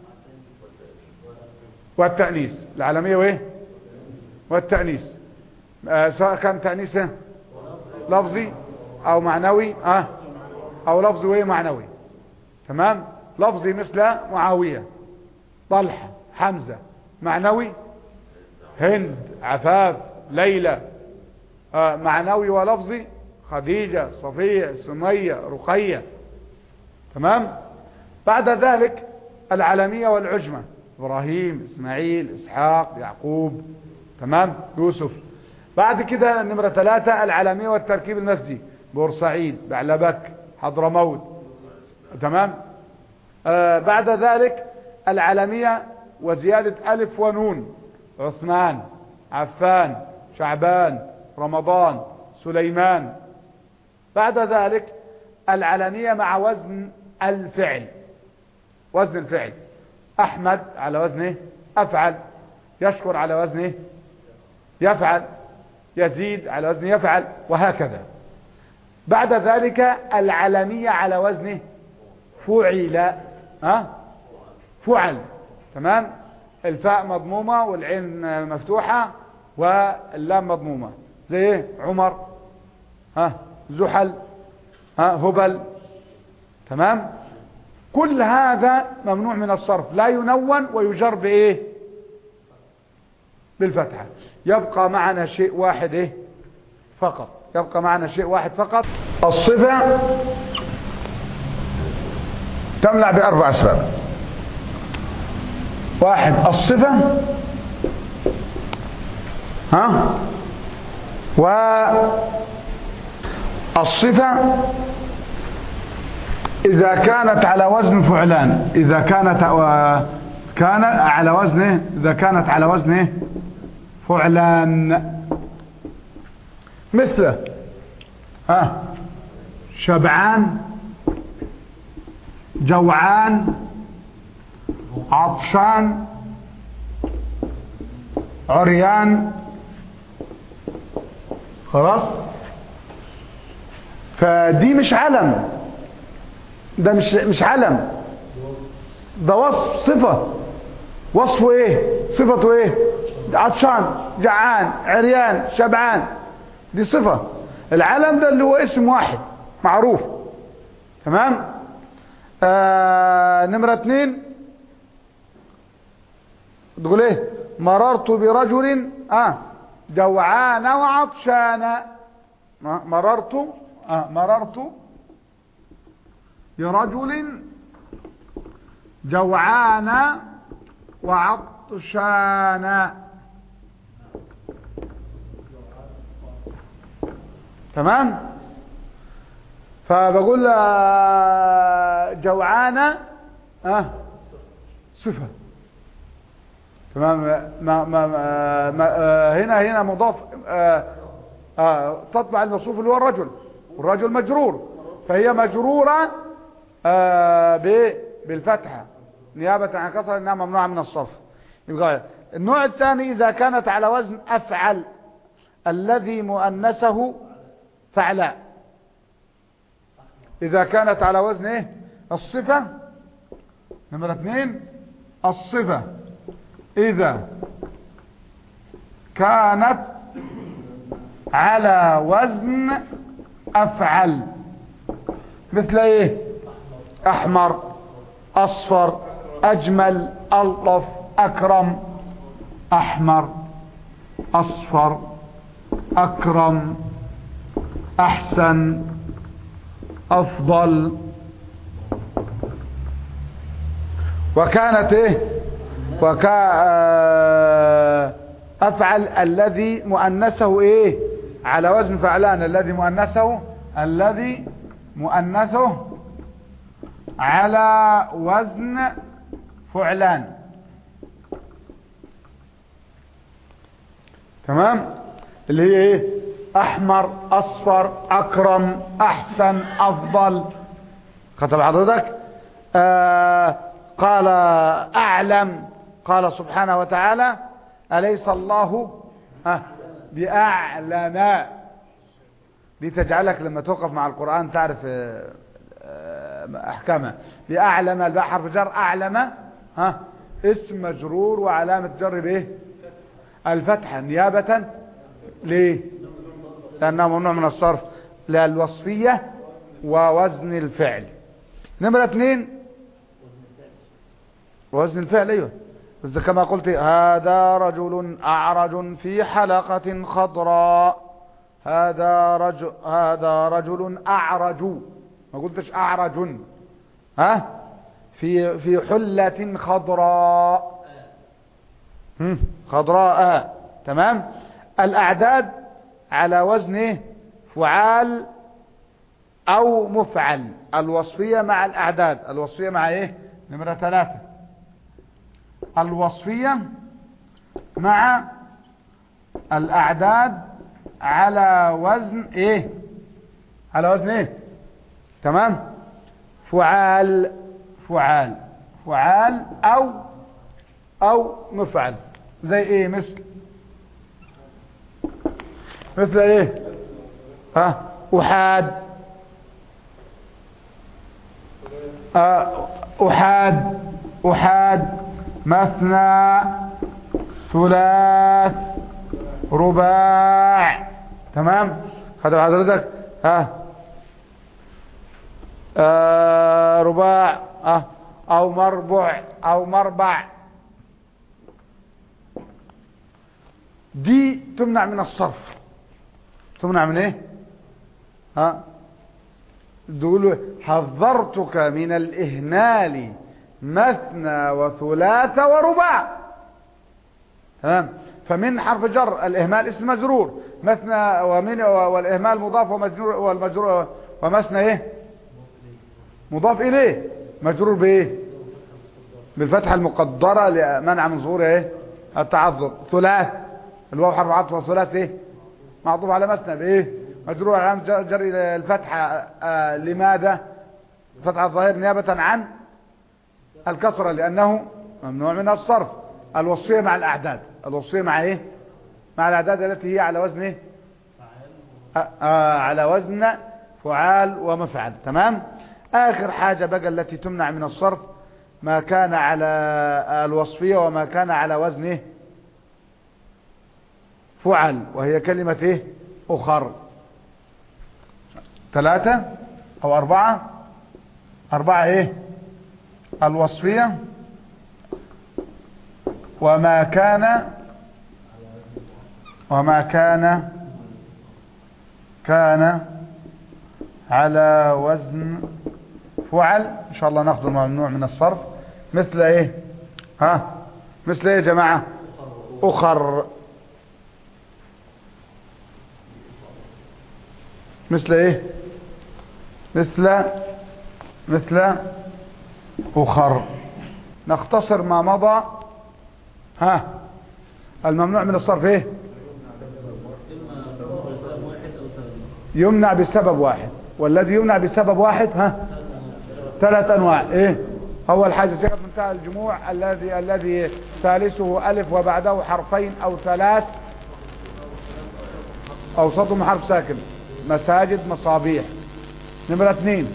والتأنيث، العلمية وايه والتأنيث، آه سواء كان تأنيث لفظي او معنوي اه او لفظي وايه معنوي. تمام. لفظي مثل معاوية، طلحة، حمزة. معنوي هند، عفاف، ليلى. آه معنوي ولفظي خديجة، صفية، سمية، رقية. تمام. بعد ذلك العلمية والعجمة: إبراهيم، إسماعيل، إسحاق، يعقوب. تمام. يوسف. بعد كده النمرة ثلاثة العلمية والتركيب المسجي: بورسعيد، بعلبك، حضرموت. تمام. آه بعد ذلك العلمية وزيادة ألف ونون: عثمان، عفان، شعبان، رمضان، سليمان. بعد ذلك العلمية مع وزن الفعل، وزن الفعل: أحمد على وزنه أفعل، يشكر على وزنه يفعل، يزيد على وزنه يفعل، وهكذا. بعد ذلك العلمية على وزنه فعل، ها فعل. تمام. الفاء مضمومة والعين مفتوحة واللام مضمومة، زي ايه؟ عمر، ها زحل، ها هبل. تمام. كل هذا ممنوع من الصرف، لا ينون ويجر بايه؟ بالفتحة. يبقى معنا شيء واحد ايه فقط، يبقى معنا شيء واحد فقط. الصفة تمنع بأربع أسباب. واحد، الصفة ها والصفة إذا كانت على وزن فعلان، إذا كانت كان على وزنه إذا كانت على وزنه فعلان، مثل ها شبعان، جوعان، عطشان، عريان. خلاص. فدي مش علم، ده مش مش علم، ده وصف، صفة. وصفه ايه؟ صفته ايه؟ عطشان، جعان، عريان، شبعان. دي صفة. العلم ده اللي هو اسم واحد معروف. تمام. آه نمرة اتنين تقول ايه؟ مررت برجل اه جوعان وعطشان. مررت آه مررت برجل جوعان وعطشان. تمام. فبقول جوعان اه صفة. تمام. ما ما ما هنا هنا مضاف آه آه تطبع الموصوف اللي هو الرجل، والرجل مجرور، فهي مجرورة آه بالفتحة نيابة عن كسر، انها ممنوعة من الصرف. يبقى النوع الثاني إذا كانت على وزن أفعل الذي مؤنثه فعلاء. إذا كانت على وزن ايه؟ الصفة. نمرة اثنين الصفة إذا كانت على وزن أفعل، مثل ايه؟ أحمر، أصفر، أجمل، ألطف، أكرم. أحمر، أصفر، أكرم، أحسن، أفضل. وكانت ايه؟ وكا أفعل الذي مؤنثه ايه؟ على وزن فعلان، الذي مؤنثه الذي مؤنثه على وزن فعلان. تمام. اللي هي ايه؟ احمر، اصفر، اكرم، احسن، افضل. خطب حضرتك. آه قال اعلم، قال سبحانه وتعالى اليس الله آه باعلم. دي تجعلك لما توقف مع القرآن تعرف آه آه احكامه. باعلم، الباء حرف جر، اعلم ها آه اسم مجرور وعلامة جر بايه؟ الفتحة نيابة. ليه؟ لأنه ممنوع من الصرف للوصفية ووزن الفعل. نمرة اثنين وزن الفعل. ايوه بس كما قلت هذا رجل أعرج في حلقة خضراء. هذا رجل هذا رجل أعرج، ما قلتش أعرج. ها في في حلة خضراء. خضراء. تمام. الأعداد على وزن فعال أو مفعل. الوصفية مع الأعداد. الوصفية مع إيه؟ نمرة ثلاثة. الوصفية مع الأعداد على وزن إيه؟ على وزن إيه؟ تمام. فعال فعال فعال أو أو مفعل. زي إيه؟ مثل مثل إيه؟ ها أحاد أحاد أحاد مثنى ثلاث رباع. تمام. خدوا حضرتك. ها آه رباع آه او مربع او مربع. دي تمنع من الصرف. تمنع من ايه؟ ها تقول حذرتك من الاهمال مثنى وثلاث ورباع. تمام. فمن حرف جر الاهمال اسم مجرور، مثنى ومن والاهمال مضاف ومجرور والمجرور ومثنى ايه؟ مضاف اليه مجرور بايه؟ بالفتحه المقدره لمنع من ظهور ايه؟ التعذر. ثلاث الواو حرف عطف، وثلاث ايه؟ معطوف على مثنى بايه؟ مجرور على جر الفتحه. آه لماذا؟ فتحه الظاهر نيابه عن الكسره لانه ممنوع من الصرف. الوصفيه مع الاعداد. الوصفيه مع ايه؟ مع الاعداد التي هي على وزن ايه؟ آه آه على وزن فعال ومفعل. تمام. اخر حاجه بقى التي تمنع من الصرف ما كان على الوصفيه وما كان على وزن ايه؟ فعل، وهي كلمه ايه؟ اخر. ثلاثه او اربعه. اربعه ايه؟ الوصفيه وما كان وما كان كان على وزن فعل. ان شاء الله ناخذ الممنوع من الصرف. مثل ايه؟ ها مثل ايه يا جماعه؟ اخر. مثل ايه؟ مثل مثل اخر. نختصر ما مضى. ها الممنوع من الصرف ايه؟ يمنع بسبب واحد. والذي يمنع بسبب واحد ها ثلاث انواع. ايه؟ اول حاجه صيغه منتهى الجموع الذي الذي ثالثه الف وبعده حرفين او ثلاث اوسطهم حرف ساكن. مساجد، مصابيح. نمره اثنين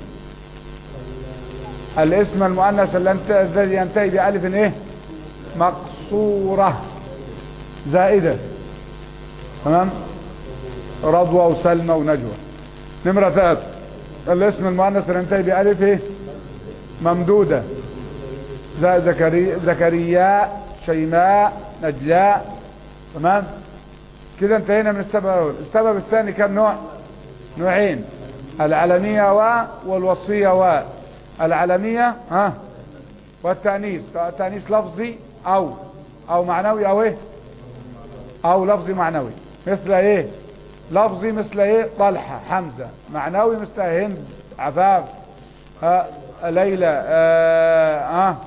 الاسم المؤنث الذي ينتهي بألف ايه؟ مقصورة زائدة. تمام. رضوى وسلمى ونجوى. نمرة ثلاثة الاسم المؤنث اللي ينتهي بألف ايه؟ ممدودة زي زكريا زكريا شيماء نجلاء. تمام. كده انتهينا من السبب الاول. السبب الثاني كم نوع؟ نوعين. العلمية و والوصفية و. العلمية ها والتأنيث. تأنيث لفظي او او معنوي او ايه؟ او لفظي معنوي. مثل ايه؟ لفظي مثل ايه؟ طلحة حمزة. معنوي مثل هند عفاف آه ليلى آه, آه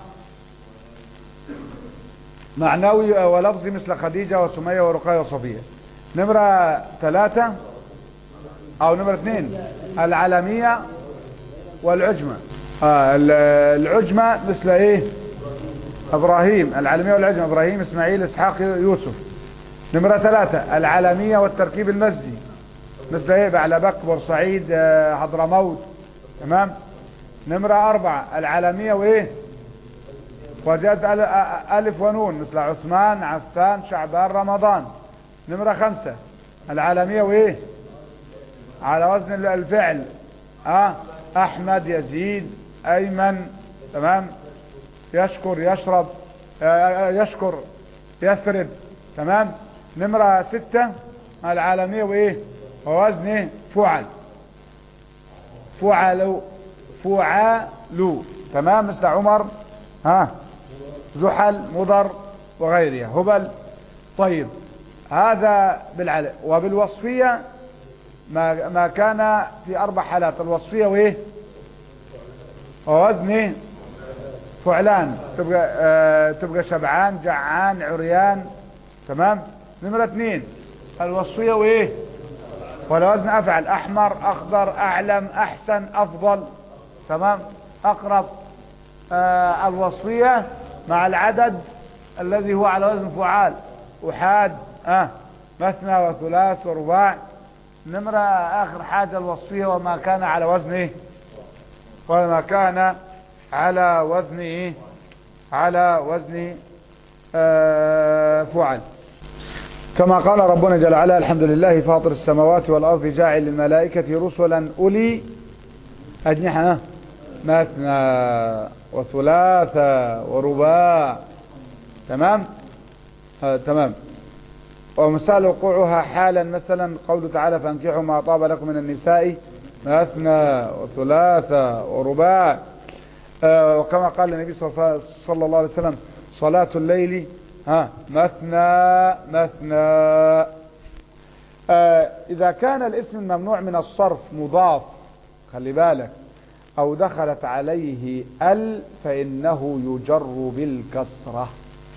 معنوي ولفظي مثل خديجة وسمية ورقية وصفية. نمرة ثلاثة او نمرة اثنين العالمية والعجمة. آه العجمة مثل ايه؟ ابراهيم. العالمية والعجمة ابراهيم اسماعيل اسحاق يوسف. نمرة ثلاثة العالمية والتركيب المزجي مثل ايه؟ بعلبك بورسعيد آه حضرموت. تمام. نمرة أربعة العالمية وايه؟ وجاءت ألف ونون مثل عثمان عفان شعبان رمضان. نمرة خمسة العالمية وايه؟ على وزن الفعل اه احمد يزيد ايمن. تمام. يشكر يشرب يشكر يثرب. تمام. نمرة ستة العالمية وايه؟ ووزن ايه؟ فعل فعلوا فعالوا. تمام. مثل عمر ها زحل مضر وغيرها هبل. طيب هذا بالعلم. وبالوصفية ما ما كان في اربع حالات الوصفية وايه؟ ووزن ايه؟ فعلان. تبقى آه تبقى شبعان جعان عريان. تمام. نمرة اثنين الوصفية وايه؟ ولا وزن افعل احمر اخضر اعلم احسن افضل. تمام. اقرب. آه الوصفية مع العدد الذي هو على وزن فعال احاد اه مثنى وثلاث ورباع. نمرة اخر حاجة الوصفية وما كان على وزن ايه؟ وما كان على وزن ايه؟ على وزن آه فعل. كما قال ربنا جل وعلا الحمد لله فاطر السماوات والارض جاعل للملائكة رسلا اولي اجنحة مثنى وثلاثة ورباع. تمام. آه تمام. ومثال وقوعها حالا مثلا قوله تعالى فانكحوا ما طاب لكم من النساء مثنى وثلاثة ورباع. آه وكما قال النبي صلى الله عليه وسلم صلاة الليل ها مثنى مثنى. آه إذا كان الاسم الممنوع من الصرف مضاف خلي بالك أو دخلت عليه ال فإنه يجر بالكسرة.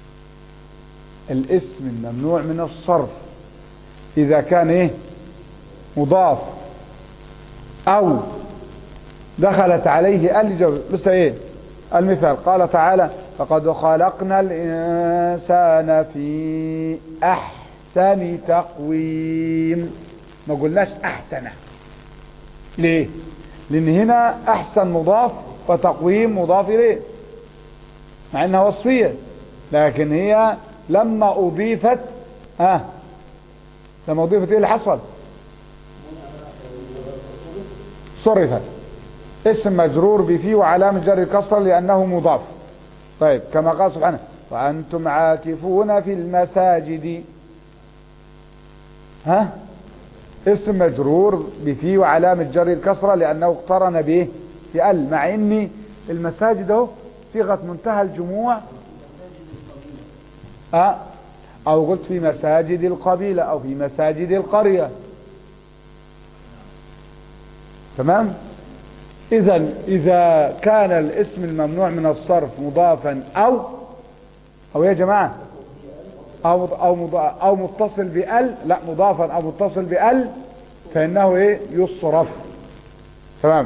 الاسم الممنوع من الصرف إذا كان إيه؟ مضاف أو دخلت عليه ال يجر. مثل إيه؟ المثال قال تعالى فقد خلقنا الإنسان في أحسن تقويم. ما قلناش أحسن. ليه؟ لأن هنا أحسن مضاف وتقويم مضاف إليه مع أنها وصفية لكن هي لما أضيفت آه لما أضيفت إيه اللي حصل؟ صرفت اسم مجرور بفي وعلامة جر كسر لأنه مضاف. طيب كما قال سبحانه وأنتم عاكفون في المساجد ها اسم مجرور بفي وعلامة جر الكسرة لأنه اقترن به بأل مع ان المساجد اهو صيغة منتهى الجموع أه او قلت في مساجد القبيلة او في مساجد القرية. تمام. اذا اذا كان الاسم الممنوع من الصرف مضافا او او يا جماعة او او او متصل بال لا مضافا او متصل بال فانه ايه يصرف. تمام.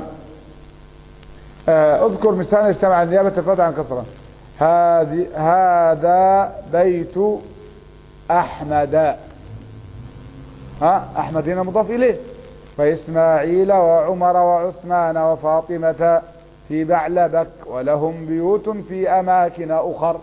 آه اذكر مثال اجتمع النيابة الفتح عن كسرة. هذه هذا بيت احمد. ها احمد هنا مضاف اليه. فاسماعيل وعمر وعثمان وفاطمة في بعلبك ولهم بيوت في اماكن اخر.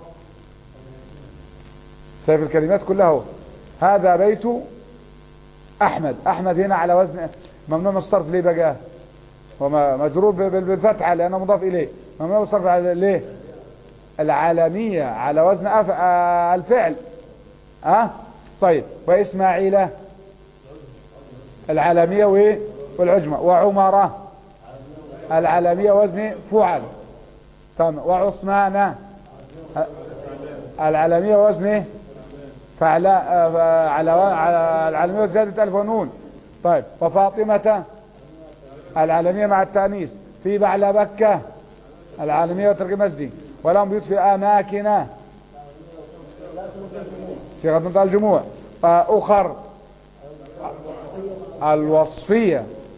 شايف الكلمات كلها هو. هذا بيت احمد. احمد هنا على وزن ممنوع من الصرف. ليه بقى؟ هو مجرور بالفتحة لانه مضاف اليه. ممنوع من الصرف ليه؟ العالمية على وزن الفعل. ها أه؟ طيب واسماعيل العالمية وايه والعجمة. وعمر العالمية وزن فعل. تمام. وعثمان العالمية وزن فعل على العالمية زيادة ألف ونون. طيب وفاطمة العالمية مع التأنيث. في بعلبكة العالمية وترك مسجد. ولهم بيوت في أماكن صيغة منتهى الجموع. أخر الوصفية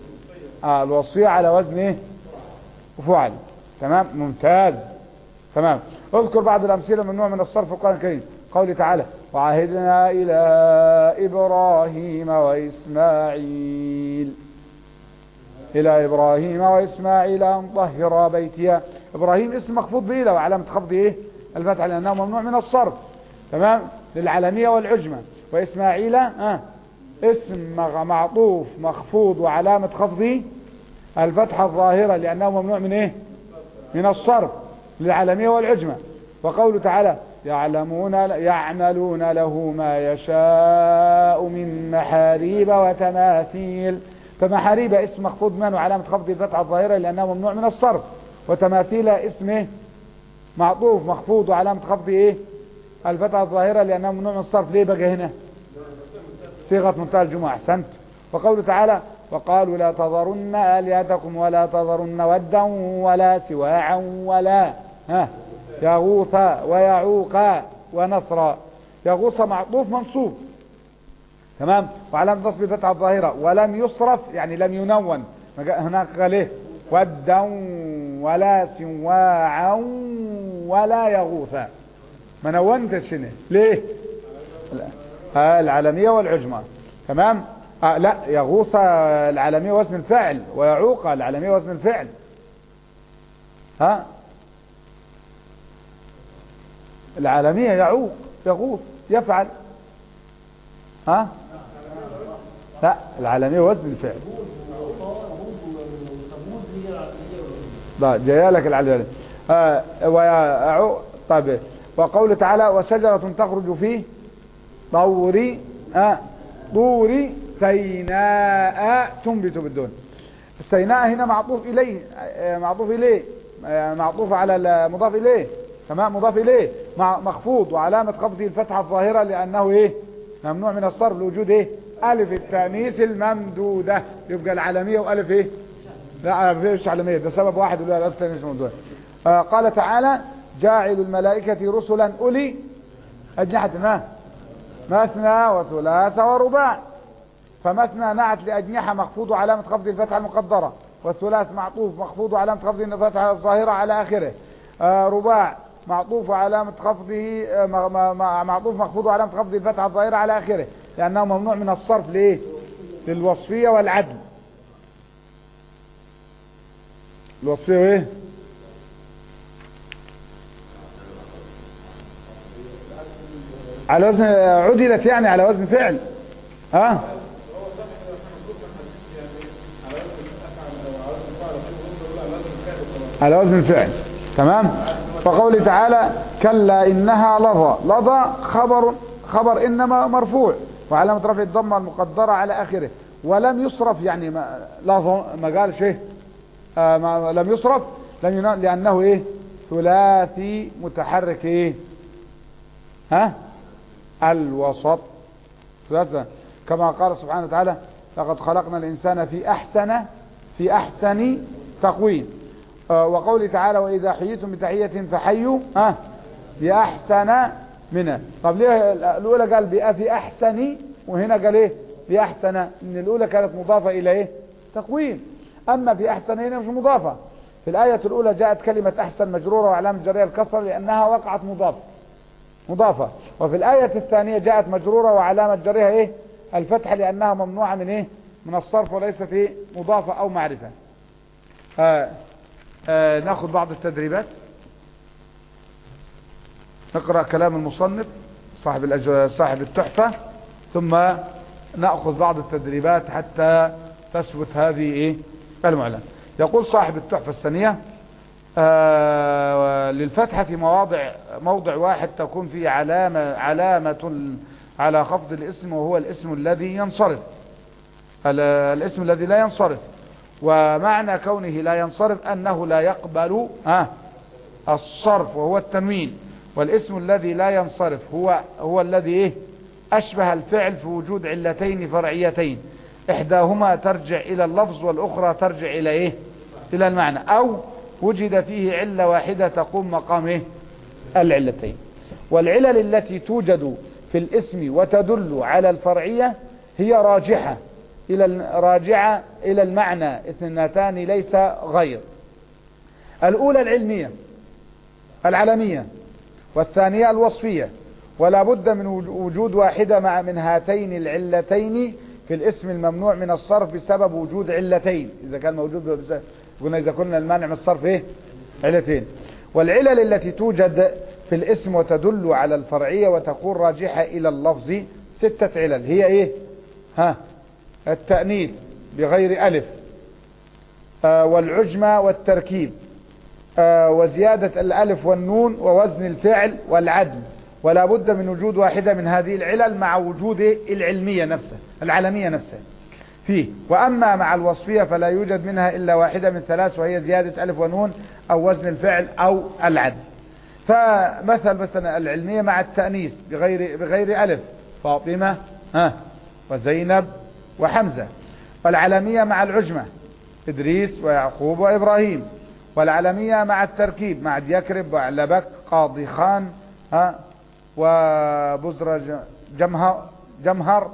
آه الوصفية على وزن ايه فعل. تمام ممتاز. تمام. اذكر بعض الامثله من نوع من الصرف في القرآن الكريم. قوله تعالى وعهدنا الى ابراهيم واسماعيل الى ابراهيم واسماعيل ان طهر بيتي. ابراهيم اسم مخفوض به وعلامه خفضه ايه الفتح لانه ممنوع من الصرف. تمام للعالميه والعجمه. واسماعيل آه اسم معطوف مخفوض وعلامه خفضه الفتحه الظاهره لانه ممنوع من ايه من الصرف للعالميه والعجمه. وقوله تعالى يعلمون يعملون له ما يشاء من محاريب وتماثيل. فمحاريب اسم مخفوض منه وعلامة خفض الفتحة الظاهرة لأنه ممنوع من الصرف. وتماثيل اسمه معطوف مخفوض وعلامة خفض ايه الفتحة الظاهرة لأنه ممنوع من الصرف. ليه بقى هنا صيغة منتهى الجموع. أحسنت. وقوله تعالى وقالوا لا تذرن آلهتكم ولا تذرن ودا ولا سواعا ولا ها يغوث ويعوق ونصرا. يغوث معطوف منصوب. تمام وعلامة نصب الفتحة الظاهرة ولم يصرف يعني لم ينون. هناك قال ايه ودا ولا سواعا ولا يغوث ما نونتش هنا ليه آه العالمية والعجمة. تمام آه لا يغوث العالمية وزن الفعل ويعوق العالمية وزن الفعل. ها العالمية يعوق يغوث يفعل. ها لا العالمية وزن الفعل. لا جايلك العالمية آه ويعوق. طيب وقوله تعالى وشجرة تخرج في طور آه طور سيناء تنبت بالدون. السيناء هنا معطوف إليه معطوف إليه معطوف على المضاف إليه. تمام مضاف إليه مخفوض وعلامة خفضه الفتحة الظاهرة لأنه إيه ممنوع من الصرف لوجود إيه ألف التأنيث الممدودة. يبقى العالمية وألف إيه لا مش عالمية ده سبب واحد ولا ألف التأنيث الممدودة. آه قال تعالى جاعل الملائكة رسلا أولي أجنحة ما مثنى وثلاث ورباع. فمثنى نعت لأجنحة مخفوض علامة خفض الفتحة المقدرة والثلاث معطوف مخفوض علامة خفض الفتحة الظاهرة على آخره. آه رباع معطوف علامة خفضه آه معطوف مخفوض علامة خفض الفتحة الظاهرة على آخره لأنه ممنوع من الصرف ليه للوصفية والعدل. الوصفية ايه على وزن عدلت يعني على وزن فعل. ها على وزن الفعل. تمام. فقوله تعالى كلا إنها لظى. لظى خبر خبر إنما مرفوع وعلامة رفع الضمة المقدرة على آخره ولم يصرف يعني ما لظى ما قال شيء آه ما لم يصرف لم ينال لأنه إيه ثلاثي متحرك إيه ها الوسط. كما قال سبحانه وتعالى لقد خلقنا الإنسان في أحسن في أحسن تقويم. آه وقوله تعالى وإذا حييتم بتحية فحيوا آه بأحسن منها. طب ليه الأولى قال بأ في أحسن وهنا قال إيه بأحسن؟ إن الأولى كانت مضافة إلى إيه تقويم. أما في أحسن هنا مش مضافة. في الآية الأولى جاءت كلمة أحسن مجرورة وعلامة جريها الكسر لأنها وقعت مضافة مضافة. وفي الآية الثانية جاءت مجرورة وعلامة جريها إيه الفتحة لأنها ممنوعة من إيه من الصرف وليست إيه مضافة أو معرفة. آه آه نأخذ بعض التدريبات. نقرأ كلام المصنف صاحب الأج... صاحب التحفة ثم نأخذ بعض التدريبات حتى تثبت هذه إيه المعلن. يقول صاحب التحفة الثانية آه للفتحة مواضع موضع واحد تكون فيه علامة علامة على خفض الاسم وهو الاسم الذي ينصرف الاسم الذي لا ينصرف. ومعنى كونه لا ينصرف أنه لا يقبل آه الصرف وهو التنوين. والاسم الذي لا ينصرف هو هو الذي إيه أشبه الفعل في وجود علتين فرعيتين إحداهما ترجع إلى اللفظ والأخرى ترجع إلى إيه إلى المعنى أو وجد فيه علة واحدة تقوم مقام إيه العلتين. والعلل التي توجد في الاسم وتدل على الفرعية هي راجحة إلى راجعة إلى المعنى اثنتان ليس غير. الأولى العلمية العلمية، والثانية الوصفية، ولا بد من وجود واحدة مع من هاتين العلتين في الاسم الممنوع من الصرف بسبب وجود علتين. إذا كان موجود قلنا إذا كنا المانع من الصرف إيه؟ علتين. والعلل التي توجد في الاسم وتدل على الفرعية وتكون راجحة إلى اللفظ ستة علل. هي إيه؟ ها التأنيث بغير ألف، آه والعجمة والتركيب، آه وزيادة الألف والنون ووزن الفعل والعدل. ولا بد من وجود واحدة من هذه العلل مع وجود العلمية نفسها العلمية نفسها فيه. وأما مع الوصفية فلا يوجد منها إلا واحدة من ثلاث، وهي زيادة ألف ونون أو وزن الفعل أو العدل. فمثل مثلا العلمية مع التأنيث بغير بغير ألف، فاطمة ها وزينب وحمزة. والعلمية مع العجمة إدريس ويعقوب وإبراهيم. والعلمية مع التركيب مع يكرب وعلبك قاضي خان ها وبزر جمهر جمهر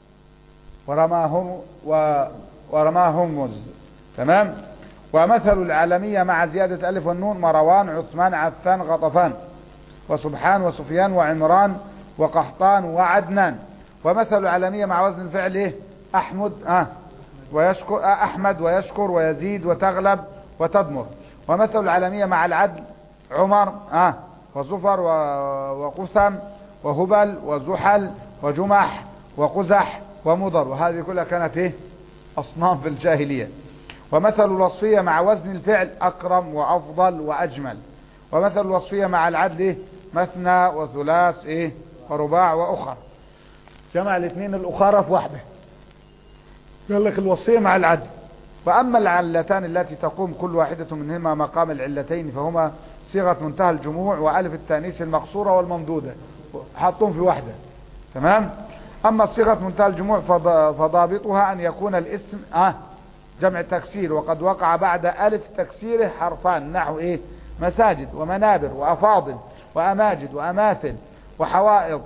ورماهم ورماهم. تمام. ومثل العالمية مع زيادة ألف والنون مروان عثمان عفان غطفان وسبحان وسفيان وعمران وقحطان وعدنان. ومثل العالمية مع وزن الفعل إيه؟ أحمد آه ويشكر آه أحمد ويشكر ويزيد وتغلب وتدمر. ومثل العالمية مع العدل عمر آه وزفر وقسم وهبل وزحل وجمح وقزح ومضر. وهذه كلها كانت إيه؟ أصنام في الجاهلية. ومثل الوصفية مع وزن الفعل أكرم وأفضل وأجمل. ومثل الوصفية مع العدل إيه؟ مثنى وثلاث إيه؟ ورباع وأخر. جمع الاثنين الأخرى في واحدة، قال لك الوصفية مع العدل. وأما العلتان التي تقوم كل واحدة منهما مقام العلتين فهما صيغة منتهى الجموع وألف التانيث المقصورة والممدودة، حطهم في واحدة. تمام. أما صيغة منتهى الجموع فضابطها أن يكون الاسم آه جمع تكسير، وقد وقع بعد ألف تكسيره حرفان نحو إيه؟ مساجد ومنابر وأفاضل وأماجد وأماثل وحوائط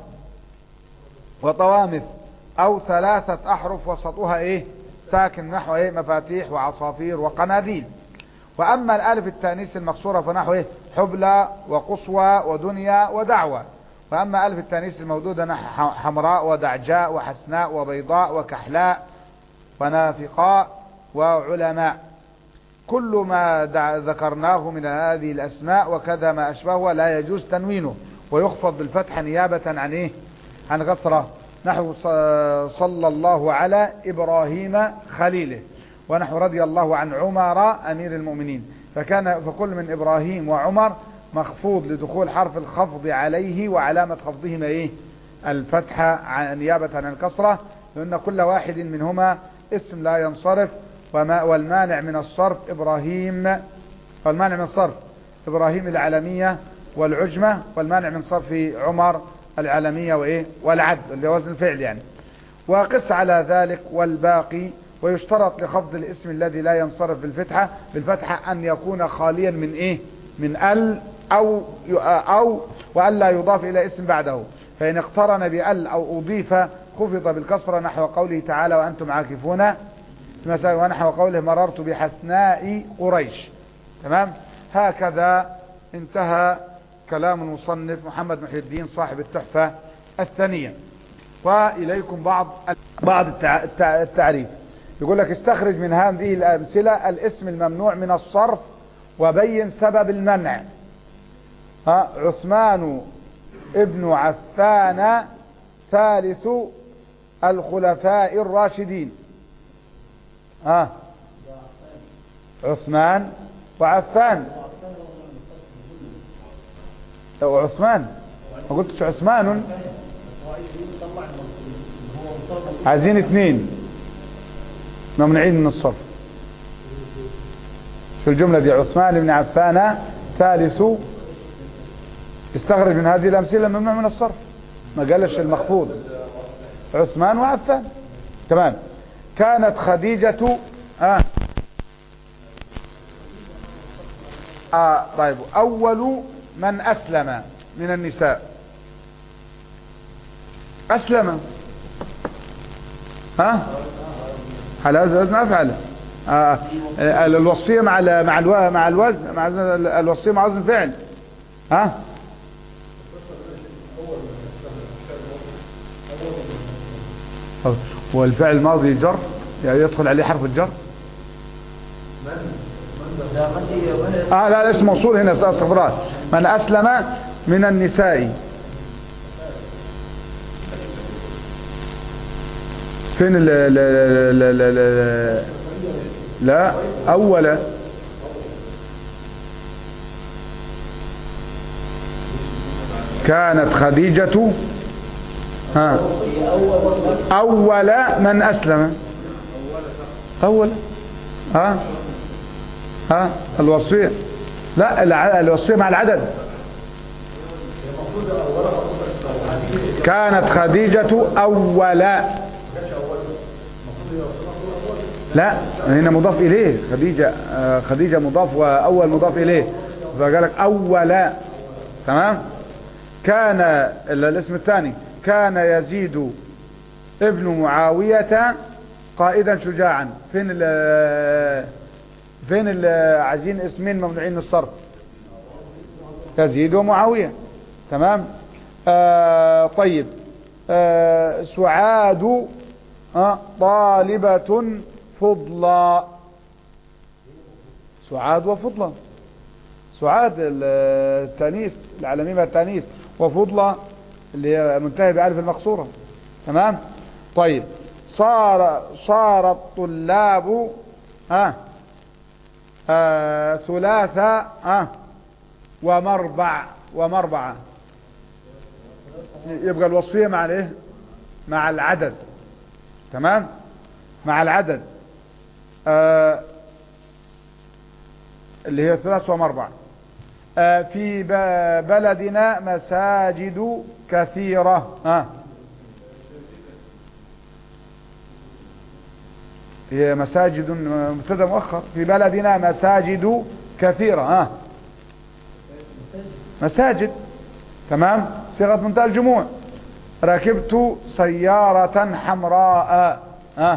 وطوامث، أو ثلاثة أحرف وسطها إيه؟ ساكن نحو إيه؟ مفاتيح وعصافير وقناديل. وأما الألف التانيث المقصورة فنحو إيه؟ حبلى وقصوى ودنيا ودعوة. وأما ألف التانيث المودودة نحو حمراء ودعجاء وحسناء وبيضاء وكحلاء ونافقاء وعلماء. كل ما ذكرناه من هذه الأسماء وكذا ما أشبهه لا يجوز تنوينه ويخفض بالفتح نيابة عن إيه؟ عن غسرة، نحو صلى الله على إبراهيم خليله، ونحو رضي الله عن عمر أمير المؤمنين. فكان فكل من إبراهيم وعمر مخفوض لدخول حرف الخفض عليه، وعلامة خفضهما إيه؟ الفتحة نيابة عن الكسرة، لأن كل واحد منهما اسم لا ينصرف. وما والمانع من الصرف إبراهيم، والمانع من الصرف إبراهيم العلمية والعجمة، والمانع من صرف عمر العلمية وإيه؟ والعدل اللي وزن الفعل يعني. وقس على ذلك والباقي. ويشترط لخفض الاسم الذي لا ينصرف بالفتحة بالفتحة أن يكون خاليا من إيه؟ من ال أو أو وألا يضاف إلى اسم بعده. فإن اقترن بأل أو أضيف خفض بالكسرة، نحو قوله تعالى وأنتم عاكفون، ونحو قوله مررت بحسناء قريش. تمام. هكذا انتهى كلام المصنف محمد محي الدين صاحب التحفة الثانية. وإليكم بعض بعض التعريف. يقول لك استخرج من هذه الأمثلة الاسم الممنوع من الصرف وبين سبب المنع. ها عثمان ابن عفان ثالث الخلفاء الراشدين. ها عثمان وعفان وعثمان، ما قلتش عثمان. عايزين اثنين ممنوعين من الصرف في الجملة دي. عثمان بن عفان ثالث، استخرج من هذه الأمثلة ممنوع من الصرف، ما قالش المخفوض. عثمان وعفان. تمام. كانت خديجة آه. آه طيب أول من أسلم من النساء أسلم ها على وزن أفعل. آه آه الوصفية مع ال مع الو مع الوزن مع الوصفية مع وزن فعل. ها والفعل الماضي جر يعني يدخل عليه حرف الجر. اه لا اسم موصول هنا استغفر الله. من أسلم من النساء. فين ال ال ال ال ال لا أولا كانت خديجة ها أول من أسلم. أول ها ها الوصفية لا الوصفية مع العدد. كانت خديجة أول لا هنا مضاف إليه. خديجة خديجة مضاف وأول مضاف إليه فقالك أول. تمام. كان الاسم الثاني كان يزيد ابن معاوية قائدا شجاعا. فين ال فين ال عايزين اسمين ممنوعين من الصرف. يزيد ومعاوية. تمام. آه طيب. آه سعاد آه طالبة فضلا. سعاد وفضلا. سعاد التانيث العالمية التانيث وفضلا اللي هي منتهي بألف المقصورة. تمام. طيب صار صار الطلاب ها آه ثلاثة آه ومربع ومربعة. يبقى الوصفية مع الايه مع العدد. تمام. مع العدد آه اللي هي ثلاثة ومربع. آه في بلدنا مساجد كثيرة. آه هي مساجد مبتدا مؤخر. في بلدنا مساجد كثيرة. آه مساجد. تمام. صيغة منتهى الجموع. ركبت سيارة حمراء. آه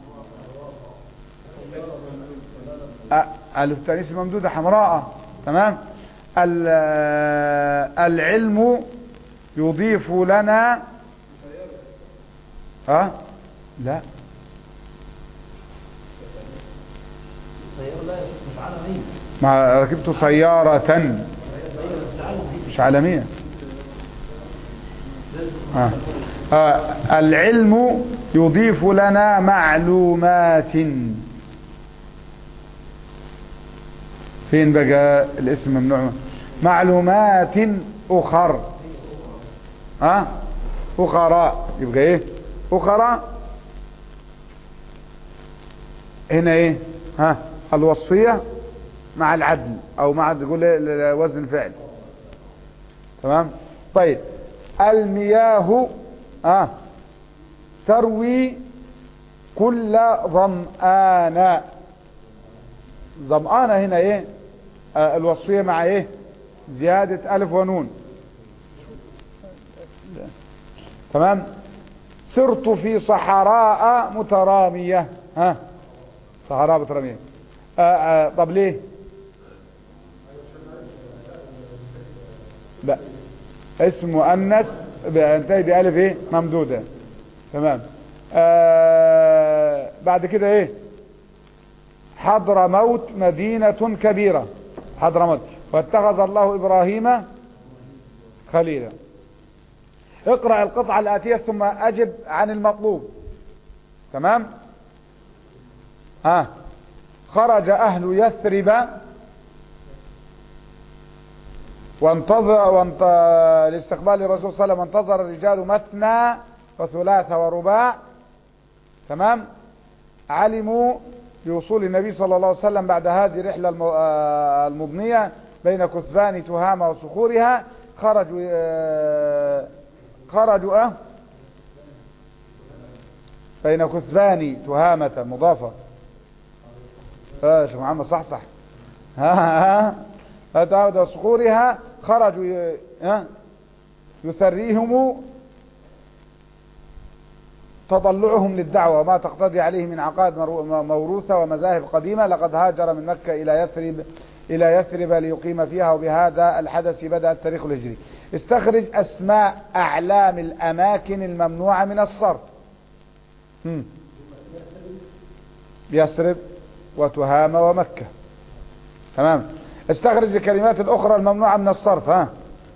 ألف تانيث ممدودة حمراء. تمام. العلم يضيف لنا ها لا ما ركبت سيارة مش عالمية. آه. آه. العلم يضيف لنا معلومات. فين بقى الاسم ممنوع. معلومات أخر. ها آه. أخراء. يبقى ايه أخراء هنا ايه ها الوصفية مع العدل او مع تقول وزن الفعل. تمام. طيب المياه اه تروي كل ظمآن. ظمآن هنا ايه آه الوصفية مع ايه زيادة الف ونون. تمام. سرت في صحراء مترامية. ها صحراء مترامية. آه آه طب ليه لا اسم مؤنث بينتهي بألف ايه ممدودة. تمام. آه بعد كده ايه حضرموت مدينة كبيرة. حضرموت. واتخذ الله إبراهيم خليلا. اقرأ القطعة الآتية ثم أجب عن المطلوب. تمام. ها خرج أهل يثرب وانتظر وانت... لاستقبال الرسول صلى الله عليه وسلم وانتظر الرجال مثنى وثلاث ورباع. تمام. علموا بوصول النبي صلى الله عليه وسلم بعد هذه الرحلة المضنية بين كثبان تهامة وصخورها. خرجوا خرجوا أه بين كثبان تهامة مضافة. يا شيخ محمد صح صح. ها ها وصخورها خرجوا يسريهم تطلعهم للدعوة وما تقتضي عليه من عقائد موروثة ومذاهب قديمة. لقد هاجر من مكة إلى يثرب إلى يثرب ليقيم فيها، وبهذا الحدث بدأ التاريخ الهجري. استخرج أسماء أعلام الأماكن الممنوعة من الصرف. يثرب وتهامة ومكة. تمام. استخرج الكلمات الأخرى الممنوعة من الصرف. ها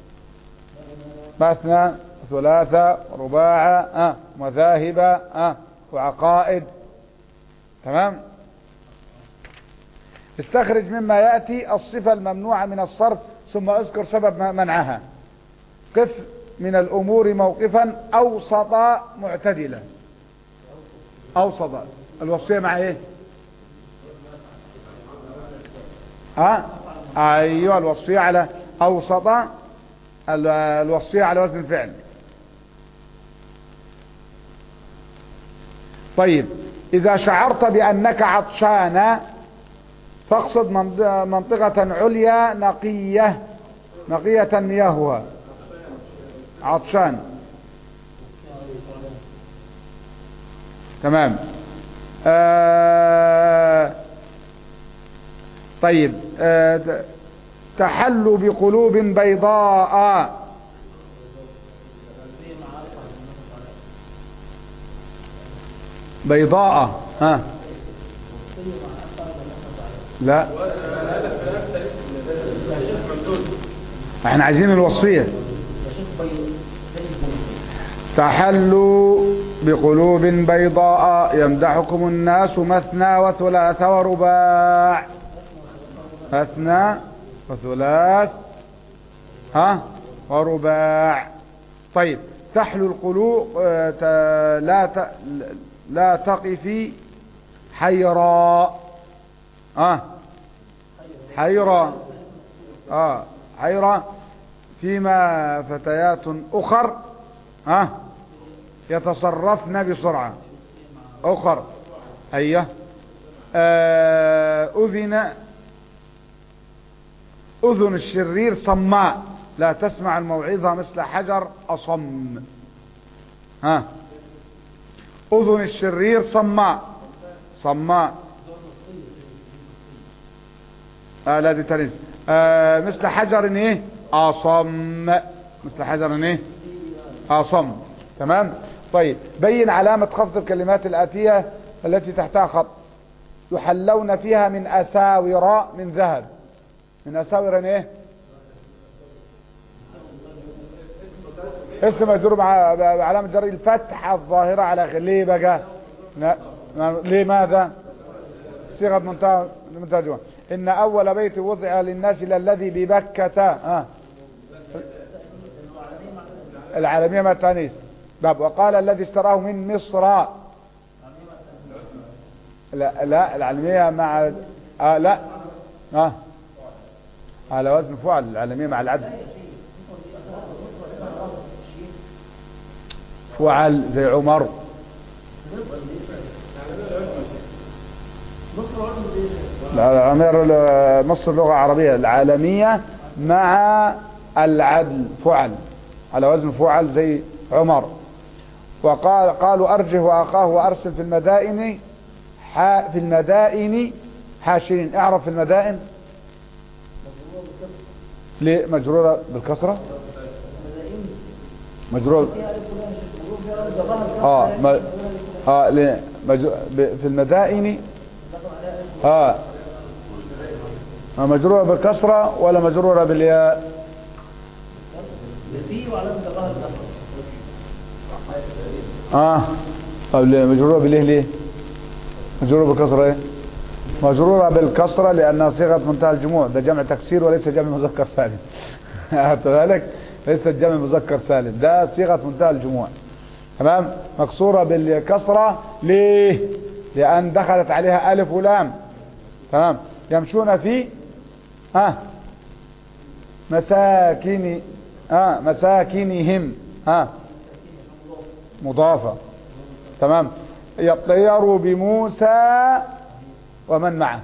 مثنى، ثلاثة، رباعة، ها مذاهب، ها وعقائد. تمام. استخرج مما يأتي الصفة الممنوعة من الصرف ثم اذكر سبب منعها. قف من الأمور موقفا أوسط معتدلا. أوسط الوصية مع ايه؟ ها ايوه الوصية على أوسط، الوصية على وزن الفعل. طيب إذا شعرت بأنك عطشان فاقصد منطقة عليا نقية نقية مياهها. عطشان. تمام. آه طيب آه تحل بقلوب بيضاء. بيضاء. ها لا احنا عايزين الوصية. تحلوا بقلوب بيضاء يمدحكم الناس مثنى وثلاث ورباع. مثنى وثلاث ها ورباع. طيب تحلو القلوب لا ت... لا تقفي حيراء. اه حيرة اه حيرة فيما فتيات اخر اه يتصرفن بسرعة. اخر ايوه. آه اذن اذن الشرير صماء لا تسمع الموعظة مثل حجر اصم. ها اذن الشرير صماء. صماء آه لا دي تاني. آه مثل حجر ايه اصم. مثل حجر ايه اصم. تمام. طيب بين علامة خفض الكلمات الآتية التي تحتها خط. يحلون فيها من أساور من ذهب. من أساور ايه اسم مجرور مع علامة جر الفتحة الظاهرة على آخره. ليه بقى؟ ليه ماذا؟ صيغة منتهى منتهى. إن أول بيت وضع للناس للذي ببكة. آه. العالمية مع التانيث. باب وقال الذي اشتراه من مصر. لا لا العالمية مع آه لا آه. على وزن فعل. العالمية مع العدل. فعل زي عمر. لا مصر لغة عربية. العالمية مع العدل فعل على وزن فعل زي عمر. وقال قالوا أرجه وأخاه وأرسل في المدائن في المدائن حاشرين. اعرف في المدائن ليه مجرورة بالكسرة؟ مجرور اه ما اه ليه مجرور في المدائن اه مجرورة بالكسرة ولا مجرورة بالياء؟ اه طب ليه مجرورة باليه؟ ليه مجرورة بالكسرة؟ ايه مجرورة بالكسرة لأنها صيغة منتهى الجموع. ده جمع تكسير وليس جمع مذكر سالم. بالك ليس جمع مذكر سالم. ده صيغة منتهى الجموع. تمام. مكسورة بالكسرة ليه؟ لأن دخلت عليها ألف ولام. تمام. يمشون في ها آه مساكن اه مساكنهم ها آه مضافة. تمام. يطيروا بموسى ومن معه.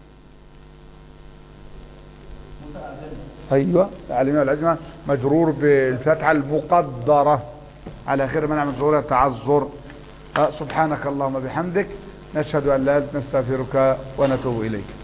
ايوه العلمية والعجمة مجرور بالفتحة المقدرة على خير منع من ظهور التعذر. آه، سبحانك اللهم بحمدك نشهد أن لا إله إلا أنت نستغفرك ونتوب إليك.